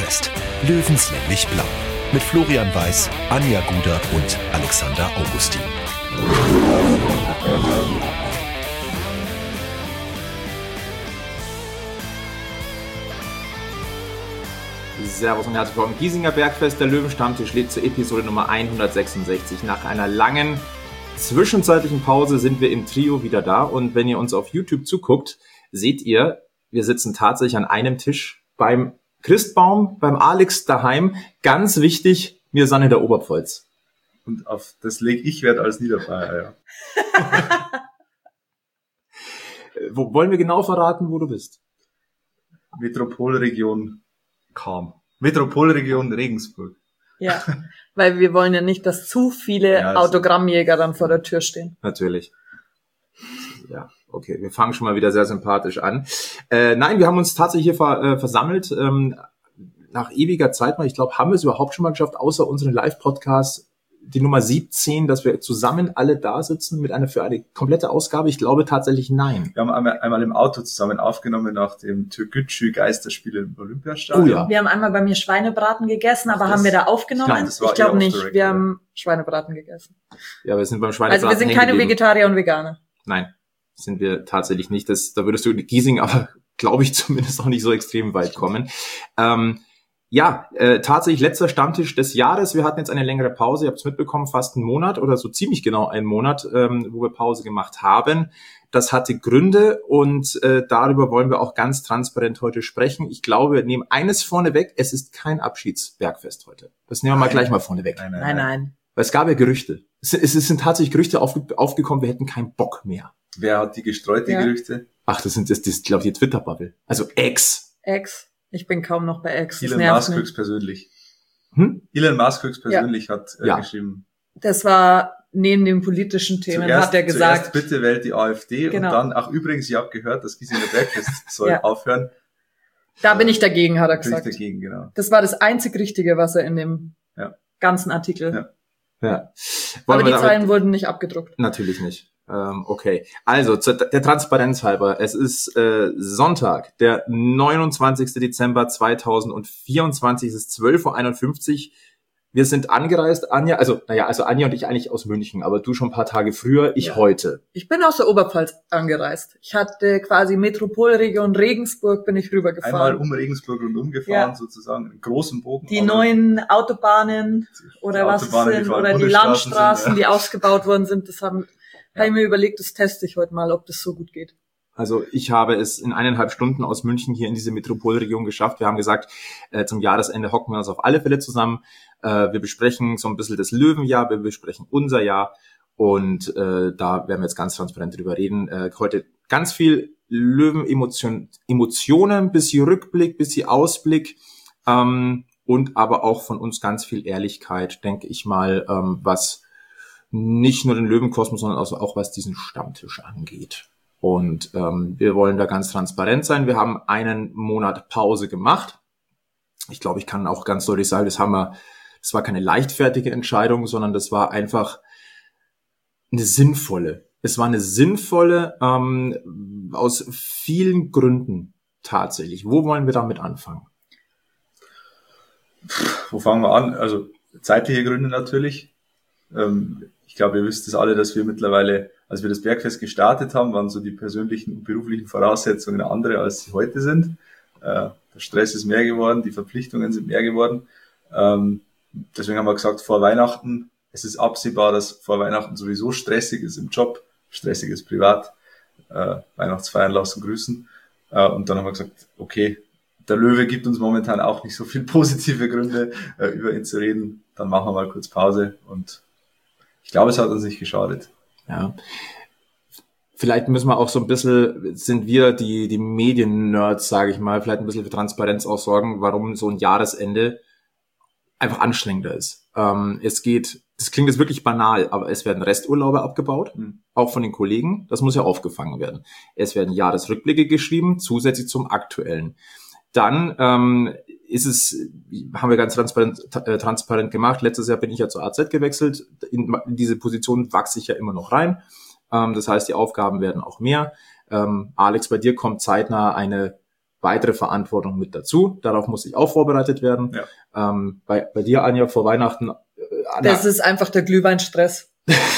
Bergfest. Löwenslänglich blau. Mit Florian Weiß, Anja Guder und Alexander Augustin. Servus und herzlich willkommen. Giesinger Bergfest, der Löwenstammtisch lädt zur Episode Nummer 166. Nach einer langen zwischenzeitlichen Pause sind wir im Trio wieder da. Und wenn ihr uns auf YouTube zuguckt, seht ihr, wir sitzen tatsächlich an einem Tisch beim Christbaum, beim Alex daheim. Ganz wichtig, wir sind in der Oberpfalz. Und auf das lege ich Wert als Niederbayer, ja. Wollen wir genau verraten, wo du bist? Metropolregion Cham. Metropolregion Regensburg. Ja, weil wir wollen ja nicht, dass zu viele Autogrammjäger dann vor der Tür stehen. Natürlich. Ja, okay, wir fangen schon mal wieder sehr sympathisch an. Nein, wir haben uns tatsächlich hier versammelt, nach ewiger Zeit mal. Ich glaube, haben wir es überhaupt schon mal geschafft, außer unseren Live-Podcasts, die Nummer 17, dass wir zusammen alle da sitzen für eine komplette Ausgabe? Ich glaube tatsächlich nein. Wir haben einmal im Auto zusammen aufgenommen nach dem Türkgücü Geisterspiel im Olympiastadion. Oh ja. Wir haben einmal bei mir Schweinebraten gegessen, aber haben wir da aufgenommen? Nein, das war ich glaube nicht. direct, wir haben Schweinebraten gegessen. Ja, wir sind beim Schweinebraten. Also wir sind keine Vegetarier und Veganer. Nein, sind wir tatsächlich nicht. Da würdest du in Giesing aber, glaube ich, zumindest auch nicht so extrem weit kommen. Tatsächlich letzter Stammtisch des Jahres. Wir hatten jetzt eine längere Pause. Ihr habt es mitbekommen, fast einen Monat oder so ziemlich genau einen Monat, wo wir Pause gemacht haben. Das hatte Gründe und darüber wollen wir auch ganz transparent heute sprechen. Ich glaube, wir nehmen eines vorneweg. Es ist kein Abschiedsbergfest heute. Das nehmen wir mal gleich mal vorneweg. Nein. Weil es gab ja Gerüchte. Es sind tatsächlich Gerüchte aufgekommen, wir hätten keinen Bock mehr. Wer hat die gestreut, die Gerüchte? Ach, das ist glaube ich, die Twitter-Bubble. Also Ex. Ich bin kaum noch bei Ex. Elon Musk höchstpersönlich. Elon Musk höchstpersönlich hat geschrieben. Das war neben den politischen Themen, hat er gesagt. Zuerst bitte wählt die AfD genau. Und dann, übrigens, ich habe gehört, das Giesinger Bergfest soll aufhören. Da bin ich dagegen, hat er gesagt. Bin ich dagegen, genau. Das war das einzig Richtige, was er in dem ganzen Artikel. Ja. Aber die Zeilen wurden nicht abgedruckt. Natürlich nicht. Okay, also der Transparenz halber, es ist Sonntag, der 29. Dezember 2024, es ist 12:51 Uhr. Wir sind angereist, Anja, also Anja und ich eigentlich aus München, aber du schon ein paar Tage früher, ich heute. Ich bin aus der Oberpfalz angereist. Ich hatte quasi Metropolregion Regensburg, bin ich rübergefahren. Einmal um Regensburg rundum gefahren, sozusagen, einen großen Bogen. Die neuen Autobahnen oder was es sind, oder die Landstraßen, die ausgebaut worden sind, das habe ich mir überlegt, das teste ich heute mal, ob das so gut geht. Also ich habe es in 1,5 Stunden aus München hier in diese Metropolregion geschafft. Wir haben gesagt, zum Jahresende hocken wir uns auf alle Fälle zusammen. Wir besprechen so ein bisschen das Löwenjahr, wir besprechen unser Jahr und da werden wir jetzt ganz transparent drüber reden. Heute ganz viel Löwen-Emotionen, bisschen Rückblick, bisschen Ausblick und aber auch von uns ganz viel Ehrlichkeit, denke ich mal, was nicht nur den Löwenkosmos, sondern also auch was diesen Stammtisch angeht. Und wir wollen da ganz transparent sein. Wir haben einen Monat Pause gemacht. Ich glaube, ich kann auch ganz deutlich sagen, das war keine leichtfertige Entscheidung, sondern das war einfach eine sinnvolle. Es war eine sinnvolle aus vielen Gründen tatsächlich. Wo wollen wir damit anfangen? Wo fangen wir an? Also zeitliche Gründe natürlich. Ich glaube, ihr wisst es alle, dass wir mittlerweile, als wir das Bergfest gestartet haben, waren so die persönlichen und beruflichen Voraussetzungen andere, als sie heute sind. Der Stress ist mehr geworden, die Verpflichtungen sind mehr geworden. Deswegen haben wir gesagt, vor Weihnachten, es ist absehbar, dass vor Weihnachten sowieso stressig ist im Job, stressig ist privat, Weihnachtsfeiern lassen grüßen. Und dann haben wir gesagt, okay, der Löwe gibt uns momentan auch nicht so viel positive Gründe, über ihn zu reden. Dann machen wir mal kurz Pause und ich glaube, es hat uns nicht geschadet. Ja. Vielleicht müssen wir auch so ein bisschen, sind wir die Medien-Nerds, sage ich mal, vielleicht ein bisschen für Transparenz auch sorgen, warum so ein Jahresende einfach anstrengender ist. Das klingt jetzt wirklich banal, aber es werden Resturlaube abgebaut, auch von den Kollegen. Das muss ja aufgefangen werden. Es werden Jahresrückblicke geschrieben, zusätzlich zum aktuellen. Dann haben wir ganz transparent gemacht. Letztes Jahr bin ich ja zur AZ gewechselt. In diese Position wachse ich ja immer noch rein. Das heißt, die Aufgaben werden auch mehr. Alex, bei dir kommt zeitnah weitere Verantwortung mit dazu. Darauf muss ich auch vorbereitet werden. Ja. Bei dir, Anja, vor Weihnachten. Das ist einfach der Glühweinstress.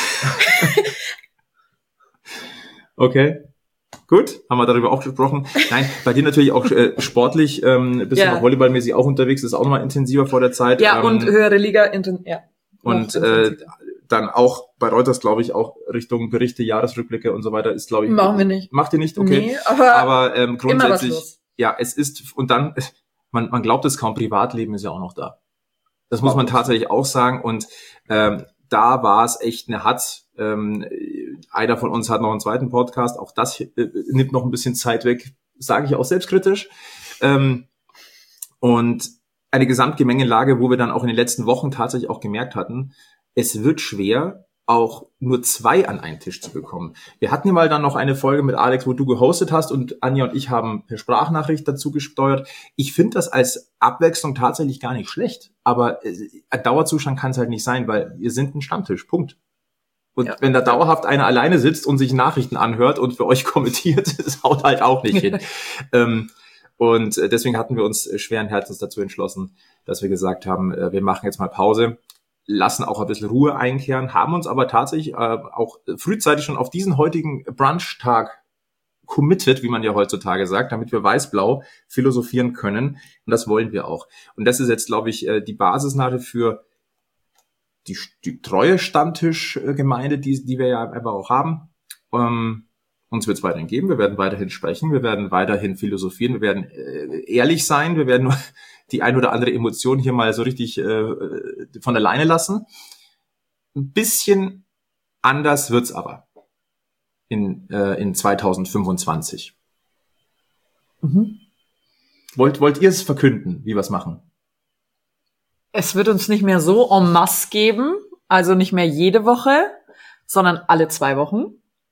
Okay. Gut, haben wir darüber auch gesprochen. Nein, bei dir natürlich auch sportlich, bist du noch volleyballmäßig auch unterwegs, ist auch nochmal intensiver vor der Zeit. Ja, und höhere Liga, ja. Und dann auch bei Reuters, glaube ich, auch Richtung Berichte, Jahresrückblicke und so weiter ist, glaube ich... Machen wir nicht. Macht ihr nicht? Okay. Nee, aber grundsätzlich, immer was los. Ja, es ist, und dann, man glaubt es kaum, Privatleben ist ja auch noch da. Das muss man tatsächlich auch sagen. Und da war es echt eine Hatz. Einer von uns hat noch einen zweiten Podcast. Auch das nimmt noch ein bisschen Zeit weg, sage ich auch selbstkritisch. Und eine Gesamtgemengelage, wo wir dann auch in den letzten Wochen tatsächlich auch gemerkt hatten, es wird schwer, auch nur 2 an einen Tisch zu bekommen. Wir hatten ja mal dann noch eine Folge mit Alex, wo du gehostet hast und Anja und ich haben per Sprachnachricht dazu gesteuert. Ich finde das als Abwechslung tatsächlich gar nicht schlecht, aber ein Dauerzustand kann es halt nicht sein, weil wir sind ein Stammtisch, Punkt. Und wenn da dauerhaft einer alleine sitzt und sich Nachrichten anhört und für euch kommentiert, das haut halt auch nicht hin. Und deswegen hatten wir uns schweren Herzens dazu entschlossen, dass wir gesagt haben, wir machen jetzt mal Pause, lassen auch ein bisschen Ruhe einkehren, haben uns aber tatsächlich auch frühzeitig schon auf diesen heutigen Brunch-Tag committed, wie man ja heutzutage sagt, damit wir weiß-blau philosophieren können. Und das wollen wir auch. Und das ist jetzt, glaube ich, die Basisnadel für die treue Stammtischgemeinde, die wir ja einfach auch haben. Uns wird es weiterhin geben. Wir werden weiterhin sprechen. Wir werden weiterhin philosophieren. Wir werden ehrlich sein. Wir werden nur die ein oder andere Emotion hier mal so richtig von alleine lassen. Ein bisschen anders wird's aber in 2025. Mhm. Wollt ihr es verkünden, wie wir es machen? Es wird uns nicht mehr so en masse geben, also nicht mehr jede Woche, sondern alle 2 Wochen.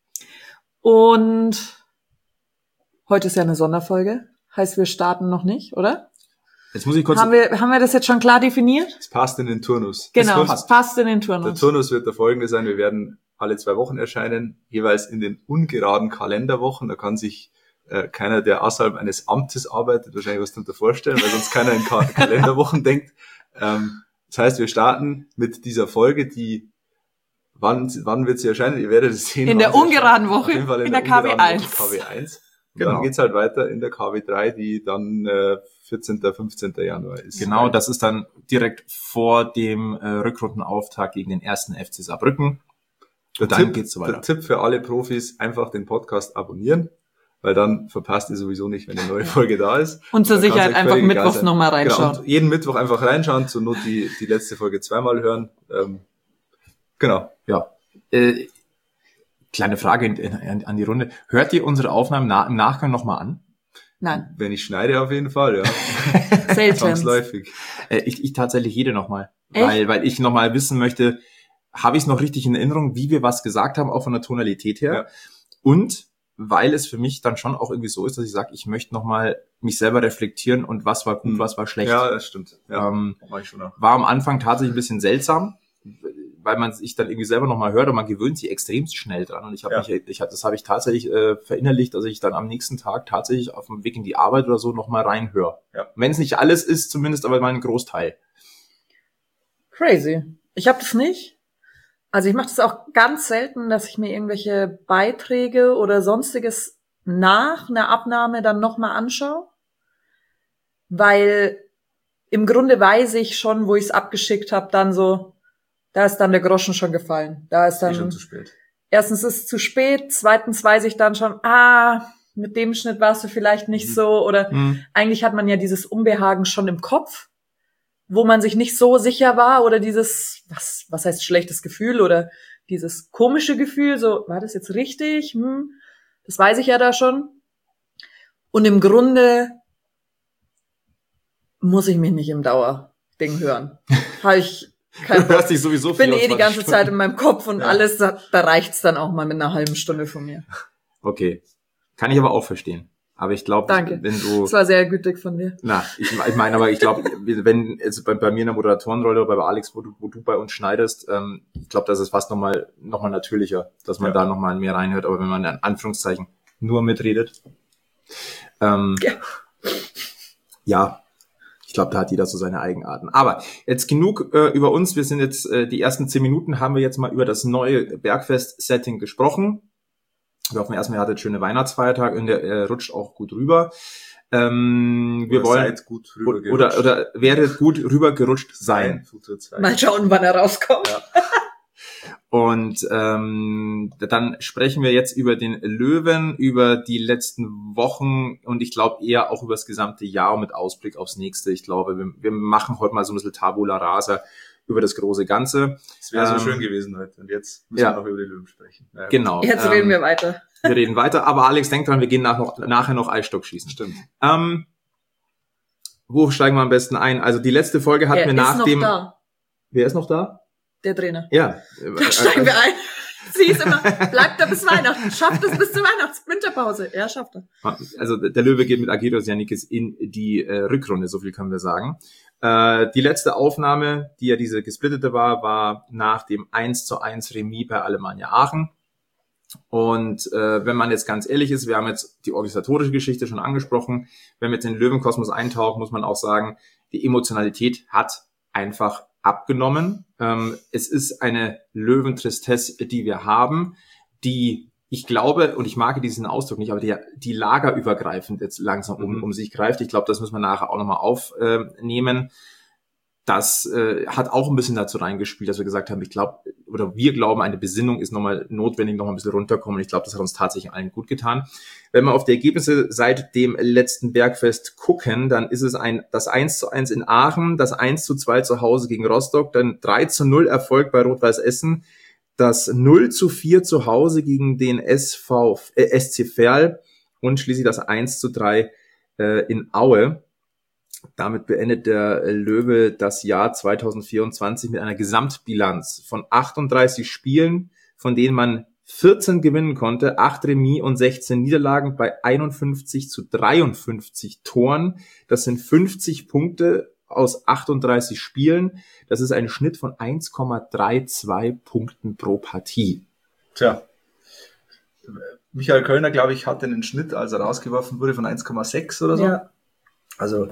Und heute ist ja eine Sonderfolge, heißt wir starten noch nicht, oder? Jetzt muss ich kurz... Haben wir das jetzt schon klar definiert? Es passt in den Turnus. Genau, es passt in den Turnus. Der Turnus wird der folgende sein, wir werden alle 2 Wochen erscheinen, jeweils in den ungeraden Kalenderwochen. Da kann sich keiner, der außerhalb eines Amtes arbeitet, wahrscheinlich was darunter vorstellen, weil sonst keiner in Kalenderwochen denkt. Das heißt, wir starten mit dieser Folge, die, wann wird sie erscheinen? Ihr werdet es sehen. In der ungeraden Woche, auf jeden Fall in der KW1. KW1. Genau. Dann geht's halt weiter in der KW3, die dann 14., 15. Januar ist. Genau, das ist dann direkt vor dem Rückrundenauftakt gegen den 1. FC Saarbrücken. Dann geht's so weiter. Der Tipp für alle Profis, einfach den Podcast abonnieren, weil dann verpasst ihr sowieso nicht, wenn eine neue Folge da ist. Und zur Sicherheit einfach mittwochs nochmal reinschauen. Genau, und jeden Mittwoch einfach reinschauen, zur Not die letzte Folge 2-mal hören. Genau. Ja. Kleine Frage an die Runde. Hört ihr unsere Aufnahmen im Nachgang nochmal an? Nein. Wenn ich schneide, auf jeden Fall, ja. Selten. Zwangsläufig. Ich tatsächlich jede nochmal. Weil ich nochmal wissen möchte, habe ich es noch richtig in Erinnerung, wie wir was gesagt haben, auch von der Tonalität her. Ja. Und weil es für mich dann schon auch irgendwie so ist, dass ich sage, ich möchte nochmal mich selber reflektieren und was war gut, was war schlecht. Ja, das stimmt. Ja, mach ich schon auch. War am Anfang tatsächlich ein bisschen seltsam, weil man sich dann irgendwie selber nochmal hört und man gewöhnt sich extremst schnell dran. Und das habe ich tatsächlich verinnerlicht, dass ich dann am nächsten Tag tatsächlich auf dem Weg in die Arbeit oder so nochmal reinhöre. Ja. Wenn es nicht alles ist, zumindest aber mal ein Großteil. Crazy. Ich habe das nicht. Also ich mache das auch ganz selten, dass ich mir irgendwelche Beiträge oder Sonstiges nach einer Abnahme dann nochmal anschaue. Weil im Grunde weiß ich schon, wo ich es abgeschickt habe, dann so, da ist dann der Groschen schon gefallen. Da ist dann schon zu spät. Erstens ist es zu spät, zweitens weiß ich dann schon, mit dem Schnitt warst du vielleicht nicht so oder eigentlich hat man ja dieses Unbehagen schon im Kopf, wo man sich nicht so sicher war oder dieses, was heißt schlechtes Gefühl oder dieses komische Gefühl, so, war das jetzt richtig? Das weiß ich ja da schon. Und im Grunde muss ich mich nicht im Dauerding hören. Habe ich keinen Bock. Dich sowieso Ich bin die ganze Zeit in meinem Kopf und alles, da reicht's dann auch mal mit einer halben Stunde von mir. Okay. Kann ich aber auch verstehen. Aber ich glaube, wenn du... Das war sehr gütig von dir. Ich meine, aber ich glaube, wenn also bei mir in der Moderatorenrolle oder bei Alex, wo du bei uns schneidest, ich glaube, das ist fast nochmal natürlicher, dass man da nochmal mehr reinhört. Aber wenn man in Anführungszeichen nur mitredet, ja, ich glaube, da hat jeder so seine Eigenarten. Aber jetzt genug über uns. Wir sind jetzt, die ersten 10 Minuten haben wir jetzt mal über das neue Bergfest-Setting gesprochen. Wir hoffen erstmal, ihr hattet schöne Weihnachtsfeiertage und der rutscht auch gut rüber. Wir wollen seid gut rübergerutscht. oder werdet gut rübergerutscht sein. Mal schauen, wann er rauskommt. Ja. Und dann sprechen wir jetzt über den Löwen, über die letzten Wochen und ich glaube eher auch über das gesamte Jahr mit Ausblick aufs nächste. Ich glaube, wir machen heute mal so ein bisschen Tabula Rasa über das große Ganze. Es wäre so schön gewesen heute. Und jetzt müssen wir noch über die Löwen sprechen. Ja, genau. Jetzt reden wir weiter. Wir reden weiter. Aber Alex, denk dran, wir gehen nachher noch Eisstock schießen. Stimmt. Wo steigen wir am besten ein? Also die letzte Folge hatten wir nach dem... Da. Wer ist noch da? Der Trainer. Ja. Da steigen wir ein. Sie ist immer, bleibt da bis Weihnachten, schafft es bis zur Winterpause. Er schafft es. Also der Löwe geht mit Agiros Yannikis in die Rückrunde, so viel können wir sagen. Die letzte Aufnahme, die ja diese gesplittete war nach dem 1:1 Remis bei Alemannia Aachen. Und wenn man jetzt ganz ehrlich ist, wir haben jetzt die organisatorische Geschichte schon angesprochen, wenn wir jetzt in den Löwenkosmos eintauchen, muss man auch sagen, die Emotionalität hat einfach abgenommen. Es ist eine Löwentristesse, die wir haben, die, ich glaube, und ich mag diesen Ausdruck nicht, aber die lagerübergreifend jetzt langsam um sich greift. Ich glaube, das müssen wir nachher auch nochmal aufnehmen. Das hat auch ein bisschen dazu reingespielt, dass wir gesagt haben, wir glauben, eine Besinnung ist nochmal notwendig, nochmal ein bisschen runterkommen. Ich glaube, das hat uns tatsächlich allen gut getan. Wenn wir auf die Ergebnisse seit dem letzten Bergfest gucken, dann ist es das 1:1 in Aachen, das 1:2 zu Hause gegen Rostock, dann 3:0 Erfolg bei Rot-Weiß Essen, das 0:4 zu Hause gegen den SC Verl und schließlich das 1:3 in Aue. Damit beendet der Löwe das Jahr 2024 mit einer Gesamtbilanz von 38 Spielen, von denen man 14 gewinnen konnte, 8 Remis und 16 Niederlagen bei 51:53 Toren. Das sind 50 Punkte aus 38 Spielen. Das ist ein Schnitt von 1,32 Punkten pro Partie. Tja, Michael Kölner, glaube ich, hatte einen Schnitt, als er rausgeworfen wurde, von 1,6 oder so. Ja. Also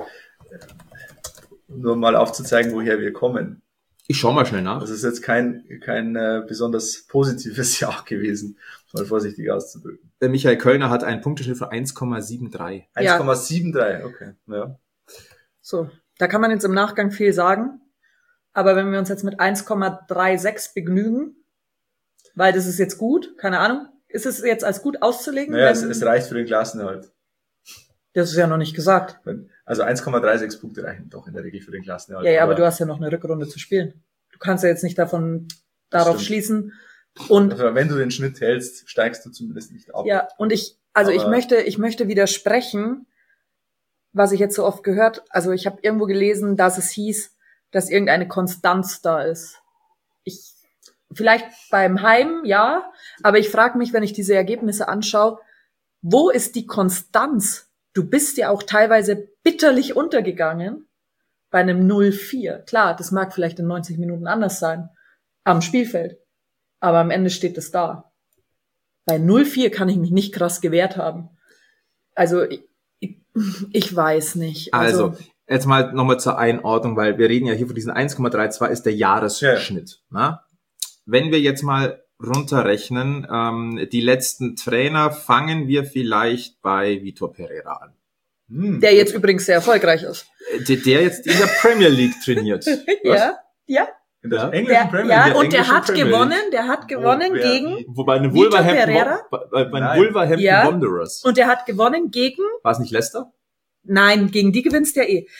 nur mal aufzuzeigen, woher wir kommen. Ich schaue mal schnell nach. Das ist jetzt kein besonders positives Jahr gewesen, mal vorsichtig auszudrücken. Michael Kölner hat einen Punkteschnitt von 1,73. 1,73, okay. Ja. So, da kann man jetzt im Nachgang viel sagen. Aber wenn wir uns jetzt mit 1,36 begnügen, weil das ist jetzt gut, keine Ahnung, ist es jetzt als gut auszulegen? Naja, es reicht für den Klassenerhalt. Das ist ja noch nicht gesagt. Also 1,36 Punkte reichen doch in der Regel für den Klassenerhalt. Ja, aber du hast ja noch eine Rückrunde zu spielen. Du kannst ja jetzt nicht darauf schließen. Und also wenn du den Schnitt hältst, steigst du zumindest nicht ab. ja, und ich möchte widersprechen, was ich jetzt so oft gehört. Also ich habe irgendwo gelesen, dass es hieß, dass irgendeine Konstanz da ist. Vielleicht beim Heim, ja, aber ich frage mich, wenn ich diese Ergebnisse anschaue, wo ist die Konstanz? Du bist ja auch teilweise bitterlich untergegangen bei einem 0:4. Klar, das mag vielleicht in 90 Minuten anders sein am Spielfeld, aber am Ende steht es da. Bei 0:4 kann ich mich nicht krass gewehrt haben. Also ich weiß nicht. Also jetzt mal nochmal zur Einordnung, weil wir reden ja hier von diesen 1,32 ist der Jahresschnitt. Ja. Wenn wir jetzt mal runterrechnen, die letzten Trainer fangen wir vielleicht bei Vitor Pereira an. Der jetzt übrigens sehr erfolgreich ist. Der jetzt in der Premier League trainiert. Ja. In der englischen Premier League. Ja, und der hat gewonnen gegen Wobei eine Wolverhampton Wanderers. Und der hat gewonnen gegen... War es nicht Leicester? Nein, gegen die gewinnst ja eh.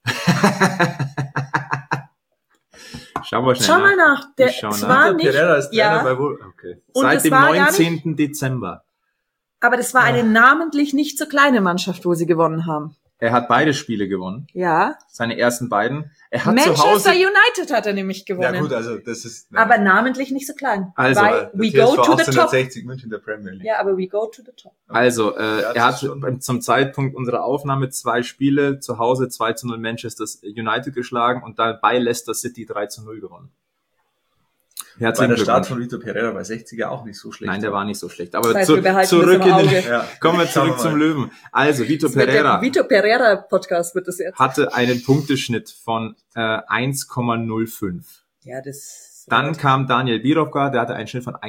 Schau mal nach. Es war nicht... Pereira ist Trainer bei okay. Seit dem 19. Dezember. Aber das war eine namentlich nicht so kleine Mannschaft, wo sie gewonnen haben. Er hat beide Spiele gewonnen. Ja. Seine ersten beiden. Er hat Manchester United hat er nämlich gewonnen. Ja gut, also das ist... Aber namentlich nicht so klein. Also, we go to the top. 1860 München der Premier League. Ja, aber we go to the top. Also, er hat zum Zeitpunkt unserer Aufnahme 2 Spiele zu Hause 2:0 Manchester United geschlagen und dann bei Leicester City 3:0 gewonnen. Herzlichen der Start Glückwunsch. von Vitor Pereira bei 60 ja auch nicht so schlecht. Nein, der war nicht so schlecht. Aber Das heißt, wir behalten zurück das im Auge. kommen wir Schauen zurück wir zum mal. Löwen. Also, Vitor Das wird Pereira der Vitor Pereira Podcast wird das jetzt. hatte einen Punkteschnitt von 1,05. Ja, das. Dann kam Daniel Birovka, der hatte einen Schnitt von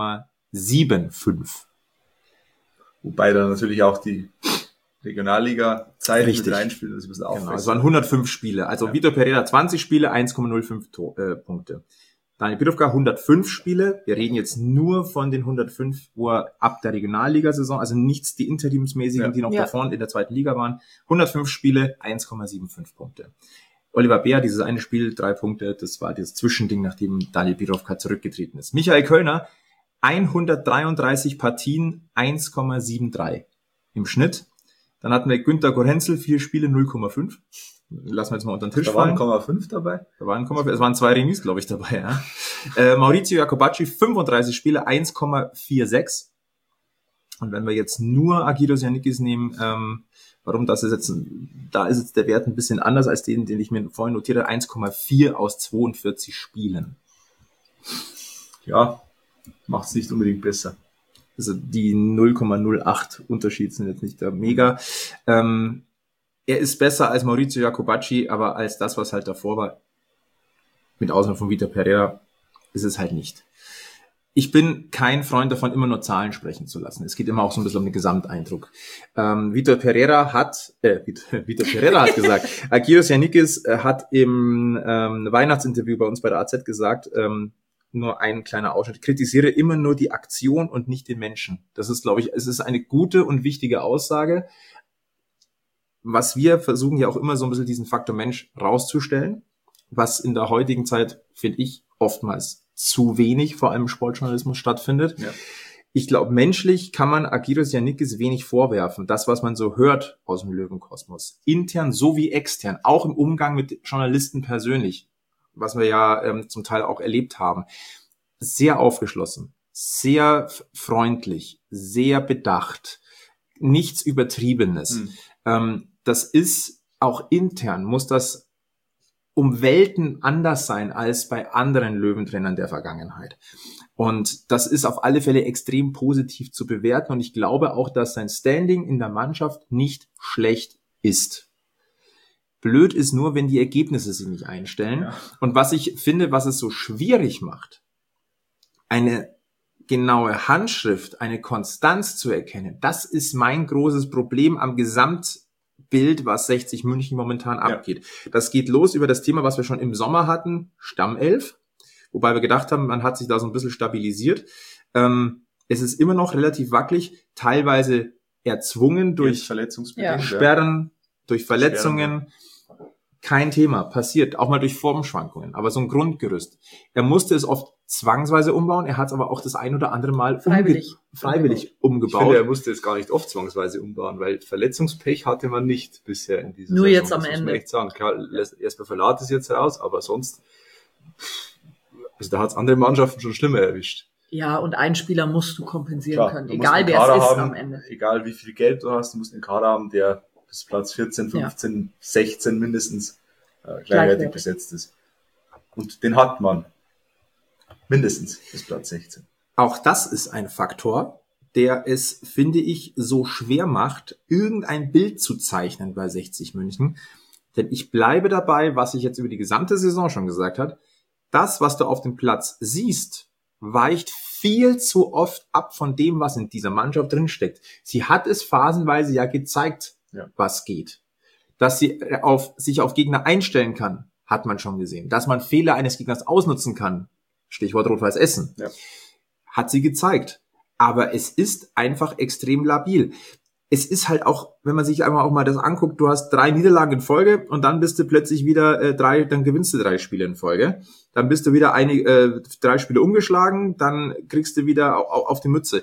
1,75. Wobei da natürlich auch die Regionalliga-Zeit mit Richtig. reinspielt, das ist ein bisschen Genau, aufwärts. es waren 105 Spiele. Also Vitor Pereira 20 Spiele, 1,05 Punkte. Daniel Birovka 105 Spiele. Wir reden jetzt nur von den 105, wo er ab der Regionalligasaison, also nichts die interimsmäßigen, die noch davor in der zweiten Liga waren. 105 Spiele, 1,75 Punkte. Oliver Beer, dieses eine Spiel, 3 Punkte, das war das Zwischending, nachdem Daniel Birovka zurückgetreten ist. Michael Kölner, 133 Partien, 1,73 im Schnitt. Dann hatten wir Günter Gorenzel, 4 Spiele, 0,5. Lassen wir jetzt mal unter den Tisch Da waren fallen. 0,5 dabei. Da waren 0,5, es waren 2 Remis, glaube ich, dabei. Ja. Maurizio Jacobacci, 35 Spiele, 1,46. Und wenn wir jetzt nur Agiros Yannikis nehmen, warum das ist jetzt, da ist jetzt der Wert ein bisschen anders als den ich mir vorhin notiert habe, 1,4 aus 42 Spielen. Ja, macht es nicht unbedingt besser. Also die 0,08 Unterschied sind jetzt nicht da mega. Er ist besser als Maurizio Jacobacci, aber als das, was halt davor war, mit Ausnahme von Vitor Pereira, ist es halt nicht. Ich bin kein Freund davon, immer nur Zahlen sprechen zu lassen. Es geht immer auch so ein bisschen um den Gesamteindruck. Vitor Pereira hat gesagt, Agiros Yannikis hat im Weihnachtsinterview bei uns bei der AZ gesagt, nur ein kleiner Ausschnitt, kritisiere immer nur die Aktion und nicht den Menschen. Das ist, glaube ich, es ist eine gute und wichtige Aussage. Was wir versuchen ja auch immer so ein bisschen diesen Faktor Mensch rauszustellen, was in der heutigen Zeit, finde ich, oftmals zu wenig, vor allem im Sportjournalismus, stattfindet. Ja. Ich glaube, menschlich kann man Agiros Yannikis wenig vorwerfen. Das, was man so hört aus dem Löwenkosmos, intern sowie extern, auch im Umgang mit Journalisten persönlich, was wir ja zum Teil auch erlebt haben, sehr aufgeschlossen, sehr freundlich, sehr bedacht, nichts Übertriebenes. Das ist auch intern, muss das um Welten anders sein als bei anderen Löwentrainern der Vergangenheit. Und das ist auf alle Fälle extrem positiv zu bewerten. Und ich glaube auch, dass sein Standing in der Mannschaft nicht schlecht ist. Blöd ist nur, wenn die Ergebnisse sich nicht einstellen. Ja. Und was ich finde, was es so schwierig macht, eine genaue Handschrift, eine Konstanz zu erkennen, das ist mein großes Problem am Gesamtbild, was 60 München momentan abgeht. Das geht los über das Thema, was wir schon im Sommer hatten, Stammelf, wobei wir gedacht haben, man hat sich da so ein bisschen stabilisiert. Es ist immer noch relativ wackelig, teilweise erzwungen durch Sperren, durch Verletzungen. Kein Thema, passiert, auch mal durch Formschwankungen, aber so ein Grundgerüst. Er musste es oft zwangsweise umbauen, er hat es aber auch das ein oder andere Mal freiwillig umgebaut. Ich finde, er musste es gar nicht oft zwangsweise umbauen, weil Verletzungspech hatte man nicht bisher in dieser Nur Saison. jetzt am Ende. Muss man echt sagen. Klar, erst bei Verlat ist jetzt raus, aber sonst, also da hat es andere Mannschaften schon schlimmer erwischt. Ja, und einen Spieler musst du kompensieren können, egal wer es ist am Ende. Egal wie viel Geld du hast, du musst einen Kader haben, der bis Platz 14, 15, 16 mindestens gleichwertig besetzt ist. Und den hat man mindestens bis Platz 16. Auch das ist ein Faktor, der es, finde ich, so schwer macht, irgendein Bild zu zeichnen bei 60 München. Denn ich bleibe dabei, was ich jetzt über die gesamte Saison schon gesagt habe. Das, was du auf dem Platz siehst, weicht viel zu oft ab von dem, was in dieser Mannschaft drinsteckt. Sie hat es phasenweise ja gezeigt, was geht. Dass sie sich auf Gegner einstellen kann, hat man schon gesehen. Dass man Fehler eines Gegners ausnutzen kann, Stichwort Rot-Weiß Essen, hat sie gezeigt. Aber es ist einfach extrem labil. Es ist halt auch, wenn man sich einmal auch mal das anguckt, du hast 3 Niederlagen in Folge und dann bist du plötzlich wieder dann gewinnst du 3 Spiele in Folge. Dann bist du wieder 3 Spiele umgeschlagen, dann kriegst du wieder auf die Mütze.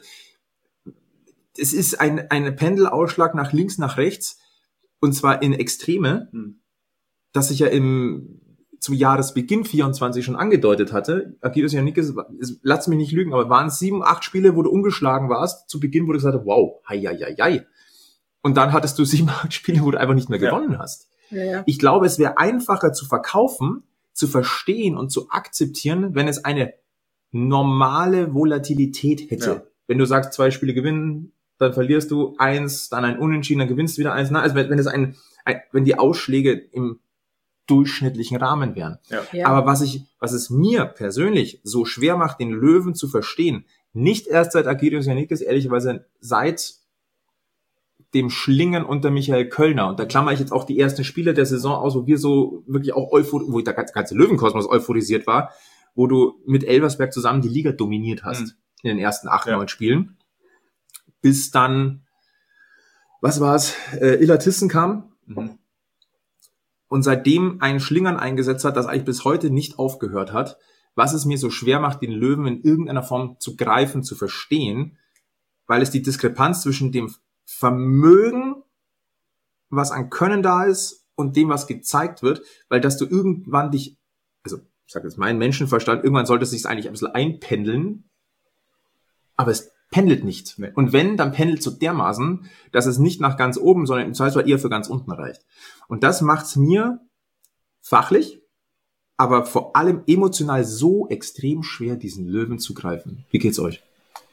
Es ist ein Pendelausschlag nach links, nach rechts, und zwar in Extreme, das sich ja zum Jahresbeginn 24 schon angedeutet hatte. Agiros Yannikis, lass mich nicht lügen, aber waren 7, 8 Spiele, wo du umgeschlagen warst, zu Beginn, wo du gesagt hast, wow, hei. Und dann hattest du 7, 8 Spiele, wo du einfach nicht mehr gewonnen hast. Ja. Ich glaube, es wäre einfacher zu verkaufen, zu verstehen und zu akzeptieren, wenn es eine normale Volatilität hätte. Ja. Wenn du sagst, 2 Spiele gewinnen, dann verlierst du 1, dann ein Unentschieden, dann gewinnst du wieder 1. Also wenn die Ausschläge im durchschnittlichen Rahmen wären. Ja. Ja. Aber was es mir persönlich so schwer macht, den Löwen zu verstehen, nicht erst seit Agirius Janikis, ehrlicherweise seit dem Schlingern unter Michael Kölner. Und da klammer ich jetzt auch die ersten Spiele der Saison aus, wo wir so wirklich auch wo der ganze Löwenkosmos euphorisiert war, wo du mit Elversberg zusammen die Liga dominiert hast in den ersten 8, 9 Spielen. Bis dann, was war's, Illertissen kam und seitdem ein Schlingern eingesetzt hat, das eigentlich bis heute nicht aufgehört hat, was es mir so schwer macht, den Löwen in irgendeiner Form zu greifen, zu verstehen, weil es die Diskrepanz zwischen dem Vermögen, was an Können da ist, und dem, was gezeigt wird, weil dass du irgendwann dich, also ich sage jetzt mein Menschenverstand, irgendwann sollte es sich eigentlich ein bisschen einpendeln, aber es pendelt nicht. Nee. Und wenn, dann pendelt so dermaßen, dass es nicht nach ganz oben, sondern im Zweifelsfall eher für ganz unten reicht. Und das macht's mir fachlich, aber vor allem emotional so extrem schwer, diesen Löwen zu greifen. Wie geht's euch?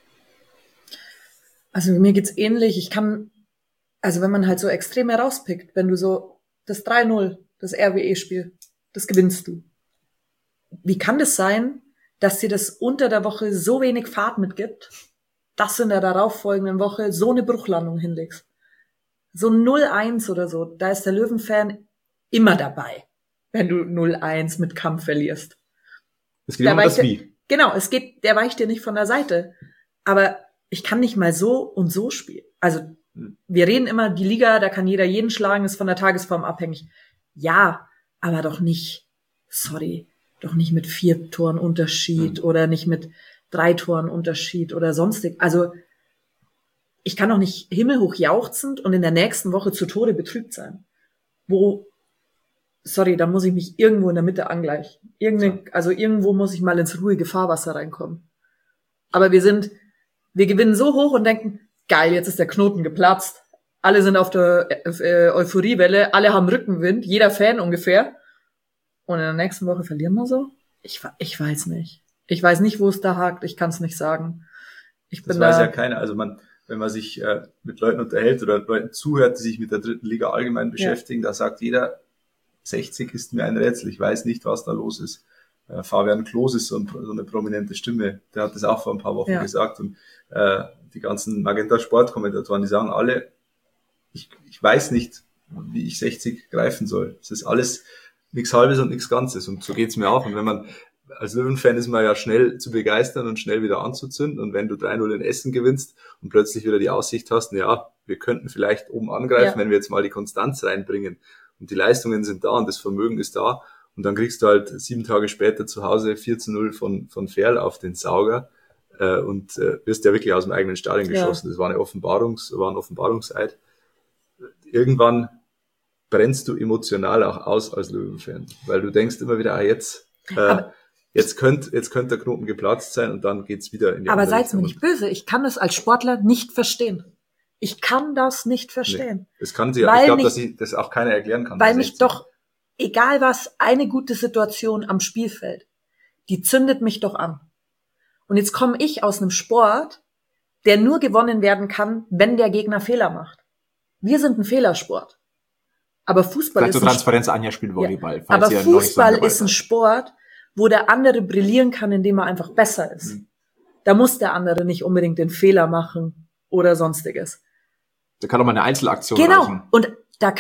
Also mir geht's ähnlich. Wenn man halt so extrem herauspickt, wenn du so das 3-0, das RWE-Spiel, das gewinnst du. Wie kann das sein, dass dir das unter der Woche so wenig Fahrt mitgibt, dass du in der darauffolgenden Woche so eine Bruchlandung hinlegst? So 0-1 oder so, da ist der Löwenfan immer dabei, wenn du 0-1 mit Kampf verlierst. Es geht um das Wie. Genau, der weicht dir nicht von der Seite. Aber ich kann nicht mal so und so spielen. Also, wir reden immer, die Liga, da kann jeder jeden schlagen, ist von der Tagesform abhängig. Ja, aber doch nicht mit 4 Toren Unterschied oder nicht mit 3 Toren Unterschied oder sonstig. Also, ich kann doch nicht himmelhoch jauchzend und in der nächsten Woche zu Tode betrübt sein. Da muss ich mich irgendwo in der Mitte angleichen. Irgendwo muss ich mal ins ruhige Fahrwasser reinkommen. Aber wir gewinnen so hoch und denken, geil, jetzt ist der Knoten geplatzt. Alle sind auf der Euphoriewelle, alle haben Rückenwind, jeder Fan ungefähr. Und in der nächsten Woche verlieren wir so? Ich weiß nicht. Ich weiß nicht, wo es da hakt, ich kann es nicht sagen. Das weiß ja keiner. Also wenn man sich mit Leuten unterhält oder Leuten zuhört, die sich mit der 3. Liga allgemein beschäftigen, da sagt jeder, 60 ist mir ein Rätsel, ich weiß nicht, was da los ist. Fabian Klos ist so eine prominente Stimme, der hat das auch vor ein paar Wochen gesagt, und die ganzen Magenta Sport-Kommentatoren, die sagen alle, ich weiß nicht, wie ich 60 greifen soll. Es ist alles nichts Halbes und nichts Ganzes, und so geht's mir auch. Und wenn man als Löwen-Fan ist man ja schnell zu begeistern und schnell wieder anzuzünden, und wenn du 3-0 in Essen gewinnst und plötzlich wieder die Aussicht hast, wir könnten vielleicht oben angreifen, wenn wir jetzt mal die Konstanz reinbringen, und die Leistungen sind da und das Vermögen ist da, und dann kriegst du halt 7 Tage später zu Hause 4-0 von Ferl auf den Sauger und wirst ja wirklich aus dem eigenen Stadion geschossen. Das war ein Offenbarungseid. Irgendwann brennst du emotional auch aus als Löwenfan, weil du denkst immer wieder, jetzt könnte der Knoten geplatzt sein, und dann geht's wieder in die Aber andere seid mir Richtung. nicht böse, ich kann das als Sportler nicht verstehen. Ich kann das nicht verstehen. Nee, das kann sie, ich glaube, dass das auch keiner erklären kann. Weil mich doch, egal was, eine gute Situation am Spielfeld, die zündet mich doch an. Und jetzt komme ich aus einem Sport, der nur gewonnen werden kann, wenn der Gegner Fehler macht. Wir sind ein Fehlersport. Aber Fußball ist Transparenz, Anja spielt Volleyball. Aber Fußball ist ein Sport, wo der andere brillieren kann, indem er einfach besser ist. Da muss der andere nicht unbedingt den Fehler machen oder sonstiges. Da kann doch mal eine Einzelaktion Genau. reichen. Und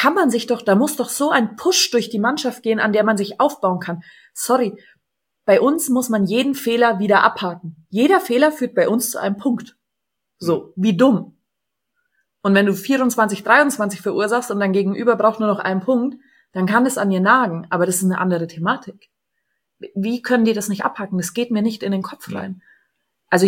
da muss doch so ein Push durch die Mannschaft gehen, an der man sich aufbauen kann. Sorry. Bei uns muss man jeden Fehler wieder abhaken. Jeder Fehler führt bei uns zu einem Punkt. So, wie dumm. Und wenn du 24, 23 verursachst und dein Gegenüber braucht nur noch einen Punkt, dann kann es an dir nagen. Aber das ist eine andere Thematik. Wie können die das nicht abhaken? Das geht mir nicht in den Kopf rein. Also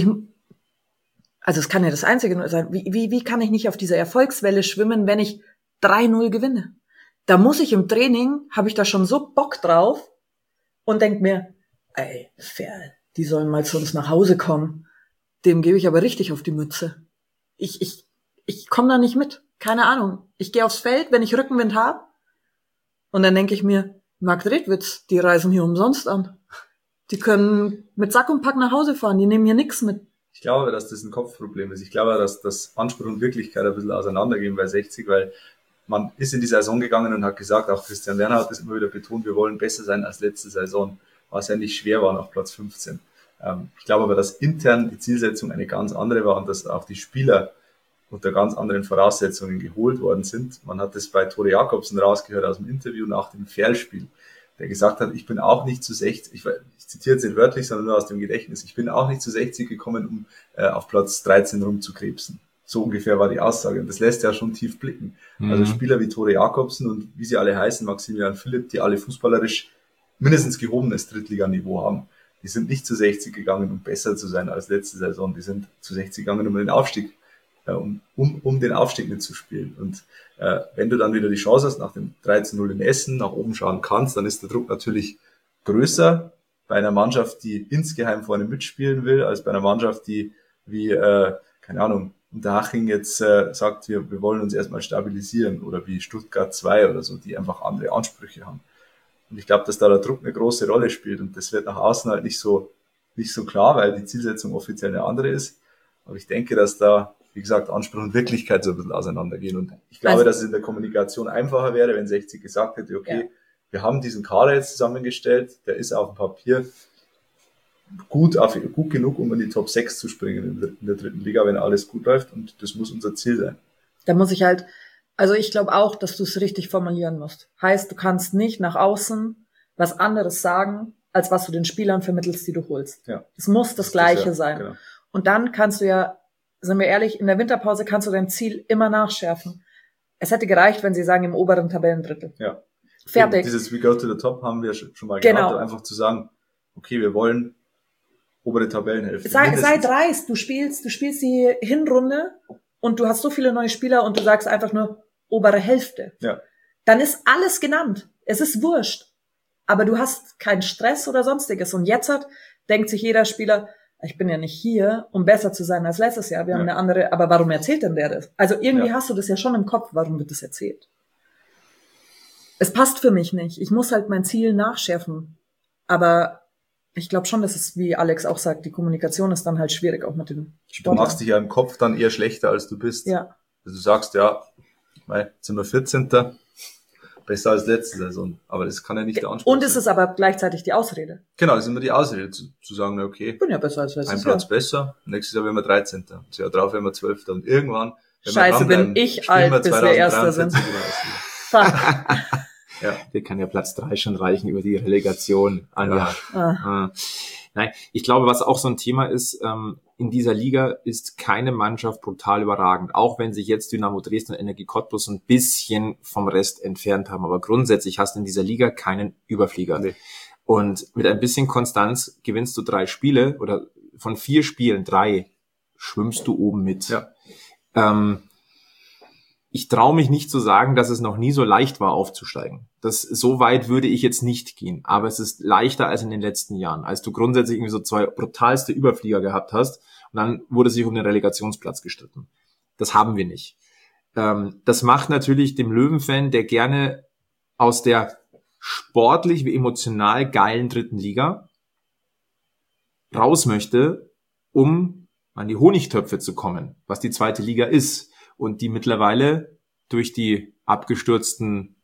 es kann ja das Einzige sein. Wie kann ich nicht auf dieser Erfolgswelle schwimmen, wenn ich 3-0 gewinne? Da muss ich im Training, habe ich da schon so Bock drauf und denk mir, ey, Ferl, die sollen mal zu uns nach Hause kommen. Dem gebe ich aber richtig auf die Mütze. Ich komme da nicht mit. Keine Ahnung. Ich gehe aufs Feld, wenn ich Rückenwind habe. Und dann denke ich mir, Marc Redwitz, die reisen hier umsonst an. Die können mit Sack und Pack nach Hause fahren, die nehmen hier nichts mit. Ich glaube, dass das ein Kopfproblem ist. Ich glaube, dass das Anspruch und Wirklichkeit ein bisschen auseinandergehen bei 60, weil man ist in die Saison gegangen und hat gesagt, auch Christian Werner hat das immer wieder betont, wir wollen besser sein als letzte Saison, was ja nicht schwer war nach Platz 15. Ich glaube aber, dass intern die Zielsetzung eine ganz andere war und dass auch die Spieler unter ganz anderen Voraussetzungen geholt worden sind. Man hat das bei Tore Jakobsen rausgehört aus dem Interview nach dem Ferl-Spiel, der gesagt hat, ich bin auch nicht zu 60, ich zitiere jetzt nicht wörtlich, sondern nur aus dem Gedächtnis, ich bin auch nicht zu 60 gekommen, um auf Platz 13 rumzukrebsen. So ungefähr war die Aussage. Und das lässt ja schon tief blicken. Also Spieler wie Tore Jakobsen und wie sie alle heißen, Maximilian Philipp, die alle fußballerisch mindestens gehobenes Drittliganiveau haben, die sind nicht zu 60 gegangen, um besser zu sein als letzte Saison. Die sind zu 60 gegangen, um den Aufstieg, um den Aufstieg mitzuspielen. Und wenn du dann wieder die Chance hast, nach dem 13-0 in Essen nach oben schauen kannst, dann ist der Druck natürlich größer bei einer Mannschaft, die insgeheim vorne mitspielen will, als bei einer Mannschaft, die wie, keine Ahnung, Unterhaching jetzt sagt, wir wollen uns erstmal stabilisieren, oder wie Stuttgart 2 oder so, die einfach andere Ansprüche haben. Und ich glaube, dass da der Druck eine große Rolle spielt, und das wird nach außen halt nicht so klar, weil die Zielsetzung offiziell eine andere ist. Aber ich denke, dass da, wie gesagt, Anspruch und Wirklichkeit so ein bisschen auseinandergehen. Und ich glaube, dass es in der Kommunikation einfacher wäre, wenn 60 gesagt hätte, okay, wir haben diesen Kader jetzt zusammengestellt, der ist auf dem Papier gut genug, um in die Top 6 zu springen in der dritten Liga, wenn alles gut läuft, und das muss unser Ziel sein. Da muss ich halt, also ich glaube auch, dass du es richtig formulieren musst. Heißt, du kannst nicht nach außen was anderes sagen, als was du den Spielern vermittelst, die du holst. Ja. Es muss das Gleiche ja, sein. Genau. Und dann kannst du ja, sind wir ehrlich, in der Winterpause kannst du dein Ziel immer nachschärfen. Es hätte gereicht, wenn sie sagen, im oberen Tabellendrittel. Ja. Fertig. Dieses We Go to the Top haben wir schon mal Genau. gehabt, einfach zu sagen, okay, wir wollen obere Tabellenhälfte. Sei dreist, du spielst die Hinrunde und du hast so viele neue Spieler und du sagst einfach nur obere Hälfte. Ja. Dann ist alles genannt. Es ist wurscht. Aber du hast keinen Stress oder sonstiges. Und jetzt denkt sich jeder Spieler, ich bin ja nicht hier, um besser zu sein als letztes Jahr. Wir haben eine andere, aber warum erzählt denn der das? Also irgendwie hast du das ja schon im Kopf, warum wird das erzählt? Es passt für mich nicht. Ich muss halt mein Ziel nachschärfen. Aber ich glaube schon, dass es, wie Alex auch sagt, die Kommunikation ist dann halt schwierig, auch mit dem Sport. Du machst dich ja im Kopf dann eher schlechter, als du bist. Ja. Also du sagst, ja, jetzt sind wir 14. Besser als letzte Saison. Aber das kann ja nicht der Anspruch sein. Und es ist aber gleichzeitig die Ausrede. Genau, das ist immer die Ausrede, zu sagen, okay, Ich bin ja besser als letztes ein Jahr. Platz besser, nächstes Jahr werden wir 13. Das Jahr drauf werden wir 12. Und irgendwann, wenn Scheiße, wir dranbleiben, bin ich spielen alt, bis wir Erster sind. 2023 wieder aus. Fuck. Ja. Der kann ja Platz 3 schon reichen über die Relegation. Ja. Nein, ich glaube, was auch so ein Thema ist, in dieser Liga ist keine Mannschaft brutal überragend, auch wenn sich jetzt Dynamo Dresden und Energie Cottbus ein bisschen vom Rest entfernt haben. Aber grundsätzlich hast du in dieser Liga keinen Überflieger. Nee. Und mit ein bisschen Konstanz gewinnst du 3 Spiele, oder von 4 Spielen 3 schwimmst du oben mit. Ja. Ich traue mich nicht zu sagen, dass es noch nie so leicht war, aufzusteigen. So weit würde ich jetzt nicht gehen. Aber es ist leichter als in den letzten Jahren, als du grundsätzlich irgendwie so 2 brutalste Überflieger gehabt hast und dann wurde sich um den Relegationsplatz gestritten. Das haben wir nicht. Das macht natürlich dem Löwenfan, der gerne aus der sportlich wie emotional geilen dritten Liga raus möchte, um an die Honigtöpfe zu kommen, was die zweite Liga ist. Und die mittlerweile durch die abgestürzten